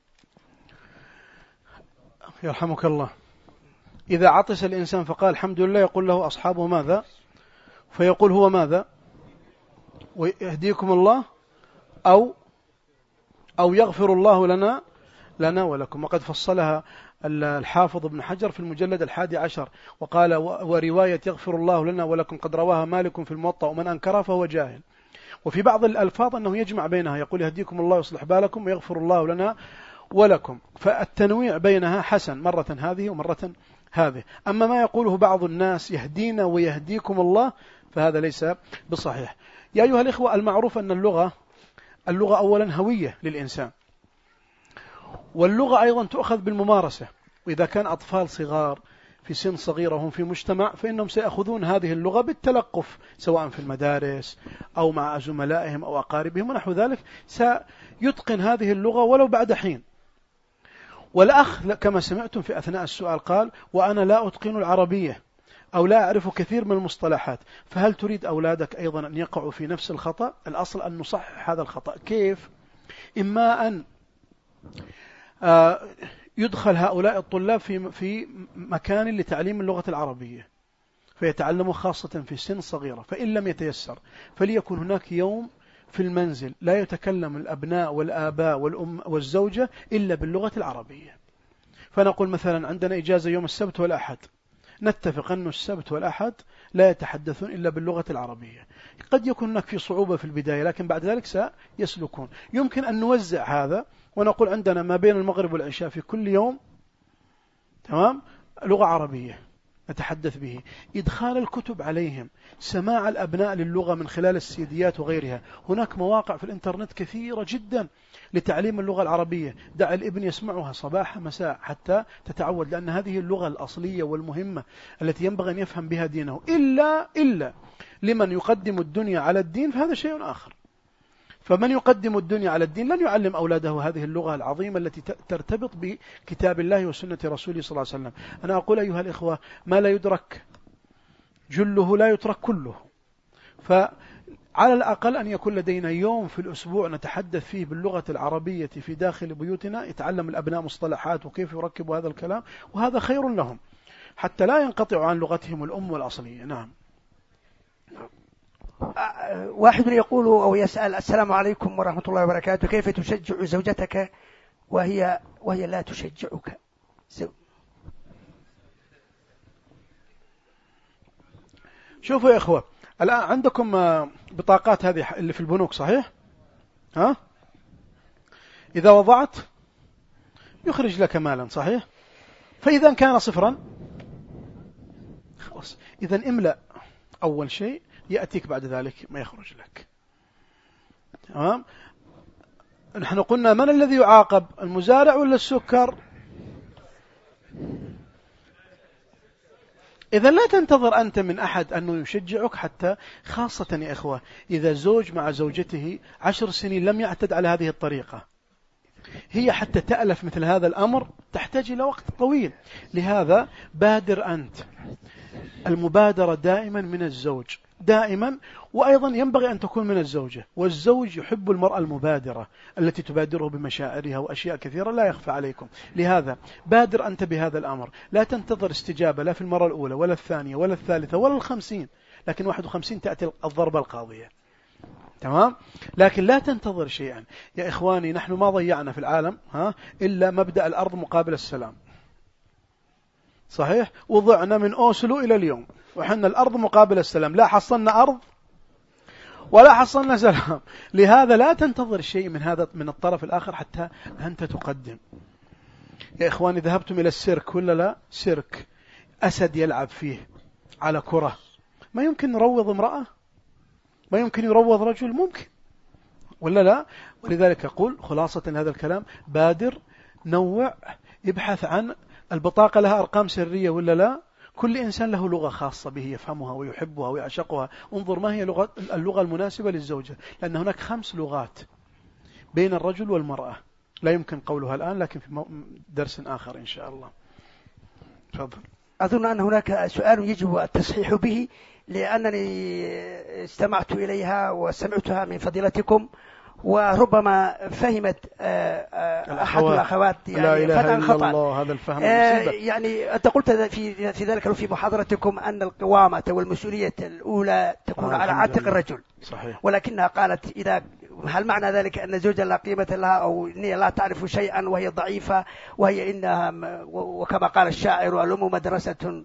يرحمك الله. إذا عطس الإنسان فقال الحمد لله يقول له أصحابه ماذا؟ فيقول هو ماذا؟ ويهديكم الله أو أو يغفر الله لنا لنا ولكم. وقد فصلها الحافظ ابن حجر في المجلد الحادي عشر وقال: ورواية يغفر الله لنا ولكم قد رواها مالك في الموطأ ومن أنكرها فهو جاهل. وفي بعض الألفاظ أنه يجمع بينها، يقول يهديكم الله ويصلح بالكم ويغفر الله لنا ولكم. فالتنويع بينها حسن، مرة هذه ومرة هذه. أما ما يقوله بعض الناس يهدينا ويهديكم الله فهذا ليس بصحيح. يا أيها الإخوة، المعروف أن اللغة اللغة أولا هوية للإنسان، واللغة أيضا تؤخذ بالممارسة. وإذا كان أطفال صغار في سن صغيرة هم في مجتمع فإنهم سيأخذون هذه اللغة بالتلقف سواء في المدارس أو مع زملائهم أو أقاربهم ونحو ذلك، سيتقن هذه اللغة ولو بعد حين. والأخ كما سمعتم في أثناء السؤال قال: وأنا لا أتقن العربية أو لا أعرف كثير من المصطلحات. فهل تريد أولادك أيضا أن يقعوا في نفس الخطأ؟ الأصل أن نصحح هذا الخطأ. كيف؟ إما أن يدخل هؤلاء الطلاب في في مكان لتعليم اللغة العربية فيتعلموا خاصة في سن صغيرة، فإن لم يتيسر فليكن هناك يوم في المنزل لا يتكلم الأبناء والآباء والأم والزوجة إلا باللغة العربية. فنقول مثلا عندنا إجازة يوم السبت والأحد، نتفق أن السبت والأحد لا يتحدثون إلا باللغة العربية. قد يكون هناك في صعوبة في البداية لكن بعد ذلك سيسلكون. يمكن أن نوزع هذا ونقول عندنا ما بين المغرب والعشاء في كل يوم تمام لغة عربية نتحدث به، إدخال الكتب عليهم، سماع الأبناء للغة من خلال السيديات وغيرها. هناك مواقع في الإنترنت كثيرة جدا لتعليم اللغة العربية، دع الابن يسمعها صباح مساء حتى تتعود، لأن هذه اللغة الأصلية والمهمة التي ينبغي أن يفهم بها دينه. إلا إلا لمن يقدم الدنيا على الدين فهذا شيء آخر. فمن يقدم الدنيا على الدين لن يعلم أولاده هذه اللغة العظيمة التي ترتبط بكتاب الله وسنة رسوله صلى الله عليه وسلم. أنا أقول أيها الإخوة ما لا يدرك جله لا يترك كله، فعلى الأقل أن يكون لدينا يوم في الأسبوع نتحدث فيه باللغة العربية في داخل بيوتنا، يتعلم الأبناء مصطلحات وكيف يركبوا هذا الكلام، وهذا خير لهم حتى لا ينقطعوا عن لغتهم الأم والأصلية. نعم. واحد يقول أو يسأل: السلام عليكم ورحمة الله وبركاته، كيف تشجع زوجتك وهي وهي لا تشجعك؟ شوفوا يا إخوة، الآن عندكم بطاقات هذه اللي في البنوك صحيح؟ ها؟ إذا وضعت يخرج لك مالا صحيح؟ فإذا كان صفرا خلاص، إذا املأ أول شيء يأتيك بعد ذلك ما يخرج لك. تمام؟ نحن قلنا من الذي يعاقب، المزارع ولا السكر؟ إذا لا تنتظر أنت من أحد أنه يشجعك، حتى خاصة يا إخوة إذا زوج مع زوجته عشر سنين لم يعتد على هذه الطريقة، هي حتى تألف مثل هذا الأمر تحتاج إلى وقت طويل. لهذا بادر أنت، المبادرة دائما من الزوج دائما، وأيضا ينبغي أن تكون من الزوجة. والزوج يحب المرأة المبادرة التي تبادره بمشاعرها وأشياء كثيرة لا يخفى عليكم. لهذا بادر أنت بهذا الأمر، لا تنتظر استجابة لا في المرة الأولى ولا الثانية ولا الثالثة ولا الخمسين، لكن واحد وخمسين تأتي الضربة القاضية. تمام؟ لكن لا تنتظر شيئا. يا إخواني نحن ما ضيعنا في العالم ها إلا مبدأ الأرض مقابل السلام صحيح؟ وضعنا من أوسلو إلى اليوم وحنا الأرض مقابل السلام، لا حصلنا أرض ولا حصلنا سلام. لهذا لا تنتظر شيء من هذا من الطرف الآخر حتى أنت تقدم. يا إخواني ذهبتم إلى السيرك ولا لا؟ سيرك أسد يلعب فيه على كرة، ما يمكن نروض امرأة؟ ما يمكن يروض رجل؟ ممكن ولا لا؟ ولذلك أقول خلاصة هذا الكلام: بادر، نوع، ابحث عن البطاقة لها أرقام سرية ولا لا؟ كل إنسان له لغة خاصة به يفهمها ويحبها ويعشقها. انظر ما هي لغة اللغة المناسبة للزوجة، لأن هناك خمس لغات بين الرجل والمرأة لا يمكن قولها الآن، لكن في درس آخر إن شاء الله. تفضل. أظن أن هناك سؤال يجب التصحيح به، لأنني استمعت إليها وسمعتها من فضيلتكم، وربما فهمت أحد الأخوات يعني فتحا خطأ. هذا الفهم يعني أنت قلت في في ذلك في محاضرتكم أن القوامة والمسؤولية الأولى تكون على عاتق الرجل صحيح. ولكنها قالت إذا هل معنى ذلك أن زوجها لا قيمة لها أو إنها لا تعرف شيئا وهي ضعيفة، وهي إنها وكما قال الشاعر: الأم مدرسة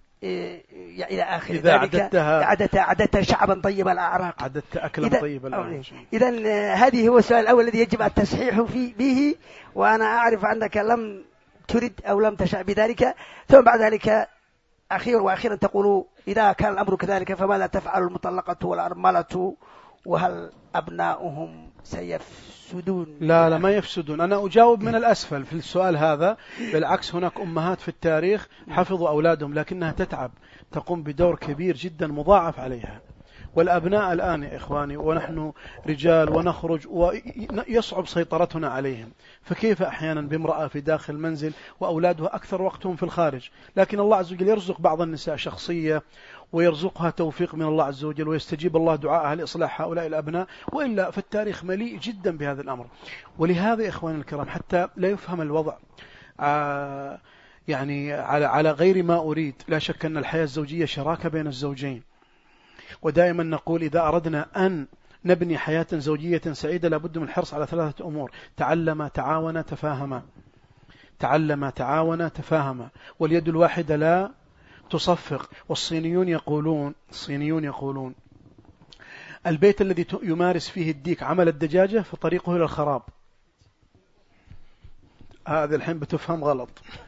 إلى آخر إذا ذلك، عددتها عددتها عددتها شعبا طيب الأعراق، عددت أكلا طيب الأعراق. إذن هذه هو السؤال الأول الذي يجب التصحيح فيه به، وأنا أعرف أنك لم ترد أو لم تشاء بذلك. ثم بعد ذلك أخيرا وأخيرا تقول: إذا كان الأمر كذلك فماذا تفعل المطلقة والأرملة، وهل أبناؤهم سيفسدون؟ لا لا ما يفسدون. أنا أجاوب من الأسفل في السؤال هذا. بالعكس هناك أمهات في التاريخ حفظوا أولادهم لكنها تتعب، تقوم بدور كبير جدا مضاعف عليها، والأبناء الآن يا إخواني ونحن رجال ونخرج ويصعب سيطرتنا عليهم، فكيف أحيانا بامرأة في داخل المنزل وأولادها أكثر وقتهم في الخارج؟ لكن الله عز وجل يرزق بعض النساء شخصية ويرزقها توفيق من الله عز وجل ويستجيب الله دعاءها لإصلاح هؤلاء الأبناء، وإلا فالتاريخ مليء جدا بهذا الأمر. ولهذا يا إخواني الكرام حتى لا يفهم الوضع آه يعني على على غير ما أريد، لا شك أن الحياة الزوجية شراكة بين الزوجين، ودائما نقول إذا أردنا أن نبني حياة زوجية سعيدة لابد من الحرص على ثلاثة أمور: تعلم، تعاون، تفاهم. تعلم، تعاون، تفاهم. واليد الواحدة لا تصفق. والصينيون يقولون الصينيون يقولون البيت الذي يمارس فيه الديك عمل الدجاجة فطريقه إلى الخراب. هذا الحين بتفهم غلط.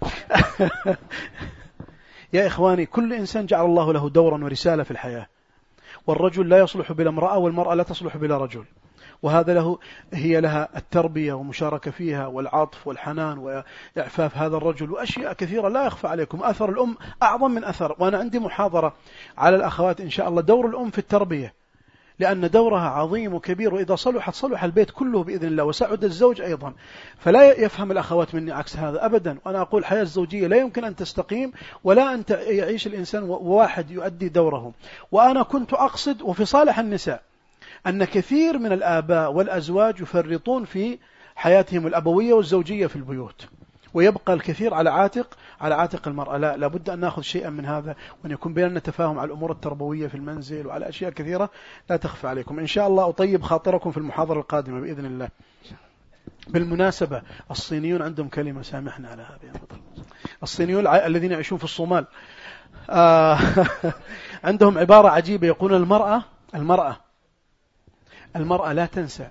يا إخواني كل إنسان جعل الله له دورا ورسالة في الحياة، والرجل لا يصلح بلا امرأة والمرأة لا تصلح بلا رجل، وهذا له هي لها التربية ومشاركة فيها والعطف والحنان وإعفاف هذا الرجل وأشياء كثيرة لا يخفى عليكم. أثر الأم أعظم من أثر، وأنا عندي محاضرة على الأخوات إن شاء الله دور الأم في التربية، لأن دورها عظيم وكبير، وإذا صلحت صلح البيت كله بإذن الله وسعد الزوج أيضا. فلا يفهم الأخوات مني عكس هذا أبدا. وأنا أقول الحياة الزوجية لا يمكن أن تستقيم ولا أن يعيش الإنسان وواحد يؤدي دوره. وأنا كنت أقصد وفي صالح النساء أن كثير من الآباء والأزواج يفرطون في حياتهم الأبوية والزوجية في البيوت، ويبقى الكثير على عاتق على عاتق المرأة. لا لابد أن نأخذ شيئا من هذا، وأن يكون بيننا تفاهم على الأمور التربوية في المنزل وعلى أشياء كثيرة لا تخفى عليكم. إن شاء الله أطيب خاطركم في المحاضرة القادمة بإذن الله. بالمناسبة الصينيون عندهم كلمة، سامحنا على هذه، الصينيون الذين يعيشون في الصومال آه عندهم عبارة عجيبة، يقولون المرأة المرأة المرأة لا تنسى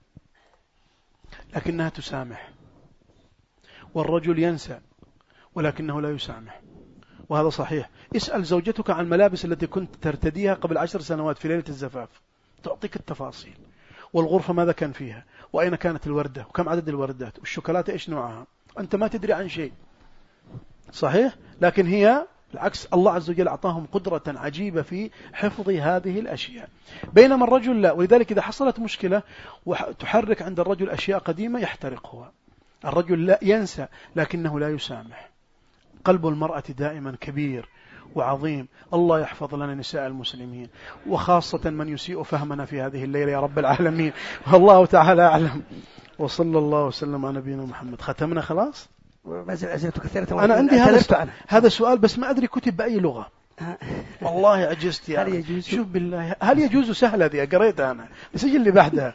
لكنها تسامح، والرجل ينسى ولكنه لا يسامح. وهذا صحيح. اسأل زوجتك عن الملابس التي كنت ترتديها قبل عشر سنوات في ليلة الزفاف، تعطيك التفاصيل، والغرفة ماذا كان فيها، وأين كانت الوردة، وكم عدد الوردات، والشوكولاتة إيش نوعها. أنت ما تدري عن شيء، صحيح؟ لكن هي بالعكس، الله عز وجل أعطاهم قدرة عجيبة في حفظ هذه الأشياء، بينما الرجل لا. ولذلك إذا حصلت مشكلة وتحرك عند الرجل أشياء قديمة يحترق هو. الرجل لا ينسى لكنه لا يسامح. قلب المرأة دائما كبير وعظيم. الله يحفظ لنا نساء المسلمين، وخاصة من يسيء فهمنا في هذه الليلة يا رب العالمين. والله تعالى أعلم، وصلى الله وسلم على نبينا محمد. ختمنا خلاص؟ أنا عندي هذا هذا سؤال بس ما أدري كتب بأي لغة. والله عجزت يا هل يجوز؟ شوف بالله، هل يجوز سهلة ذي قريتها أنا، بس يجي اللي بعدها.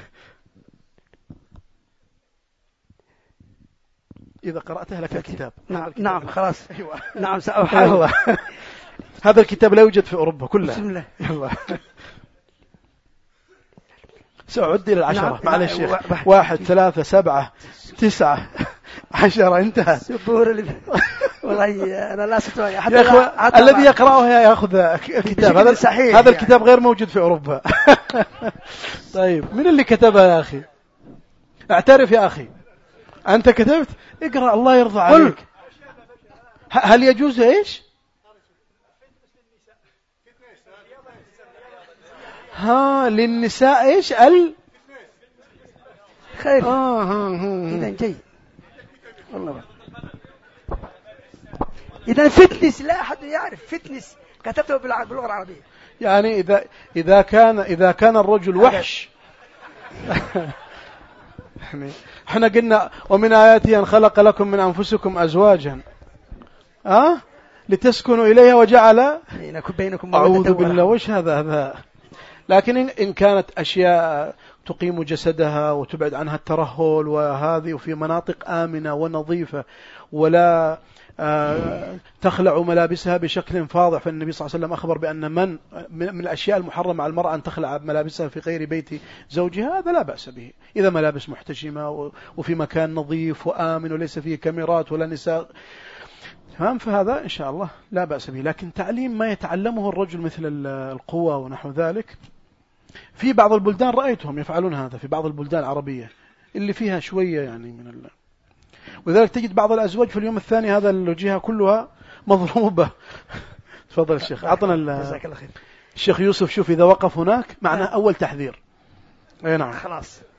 إذا قرأتها لك الكتاب. نعم نعم خلاص. أيوة. نعم سأحاول. هذا الكتاب لا يوجد في أوروبا كلها. بسم الله. يلا سأعد إلى العشرة. نعم. معلش شيخ. واحد ثلاثة سبعة تسعة عشرة انتهى. والله أنا لا أستطيع يا أخوة الذي يقرأه يأخذ الكتاب. هذا صحيح. هذا الكتاب غير موجود في أوروبا. طيب من اللي كتبها يا أخي؟ اعترف يا أخي، أنت كتبت؟ اقرأ الله يرضى عليك. هل يجوز إيش؟ ها للنساء إيش ال خير. آه ها ها. إذا جيد والله. إذا فتنس لا أحد يعرف فتنس، كتبته باللغة العربية. يعني إذا إذا كان إذا كان الرجل وحش. احنا قلنا ومن آياته أن خلق لكم من أنفسكم أزواجا أه؟ لتسكنوا إليها وجعل بينكم. أعوذ بالله وش هذا هذا. لكن إن كانت أشياء تقيم جسدها وتبعد عنها الترهل وهذه، وفي مناطق آمنة ونظيفة ولا آه تخلع ملابسها بشكل فاضح، فالنبي صلى الله عليه وسلم أخبر بأن من من الأشياء المحرمة على المرأة أن تخلع ملابسها في غير بيت زوجها، هذا لا بأس به إذا ملابس محتشمة وفي مكان نظيف وآمن وليس فيه كاميرات ولا نساء، تمام، فهذا إن شاء الله لا بأس به. لكن تعليم ما يتعلمه الرجل مثل القوة ونحو ذلك، في بعض البلدان رأيتهم يفعلون هذا، في بعض البلدان العربية اللي فيها شوية يعني من الله. وذلك تجد بعض الأزواج في اليوم الثاني هذا الوجهة كلها مضروبة. تفضل الشيخ، أعطنا جزاك الله خير. الشيخ يوسف شوف إذا وقف هناك معناه نعم. أول تحذير. أي نعم. خلاص.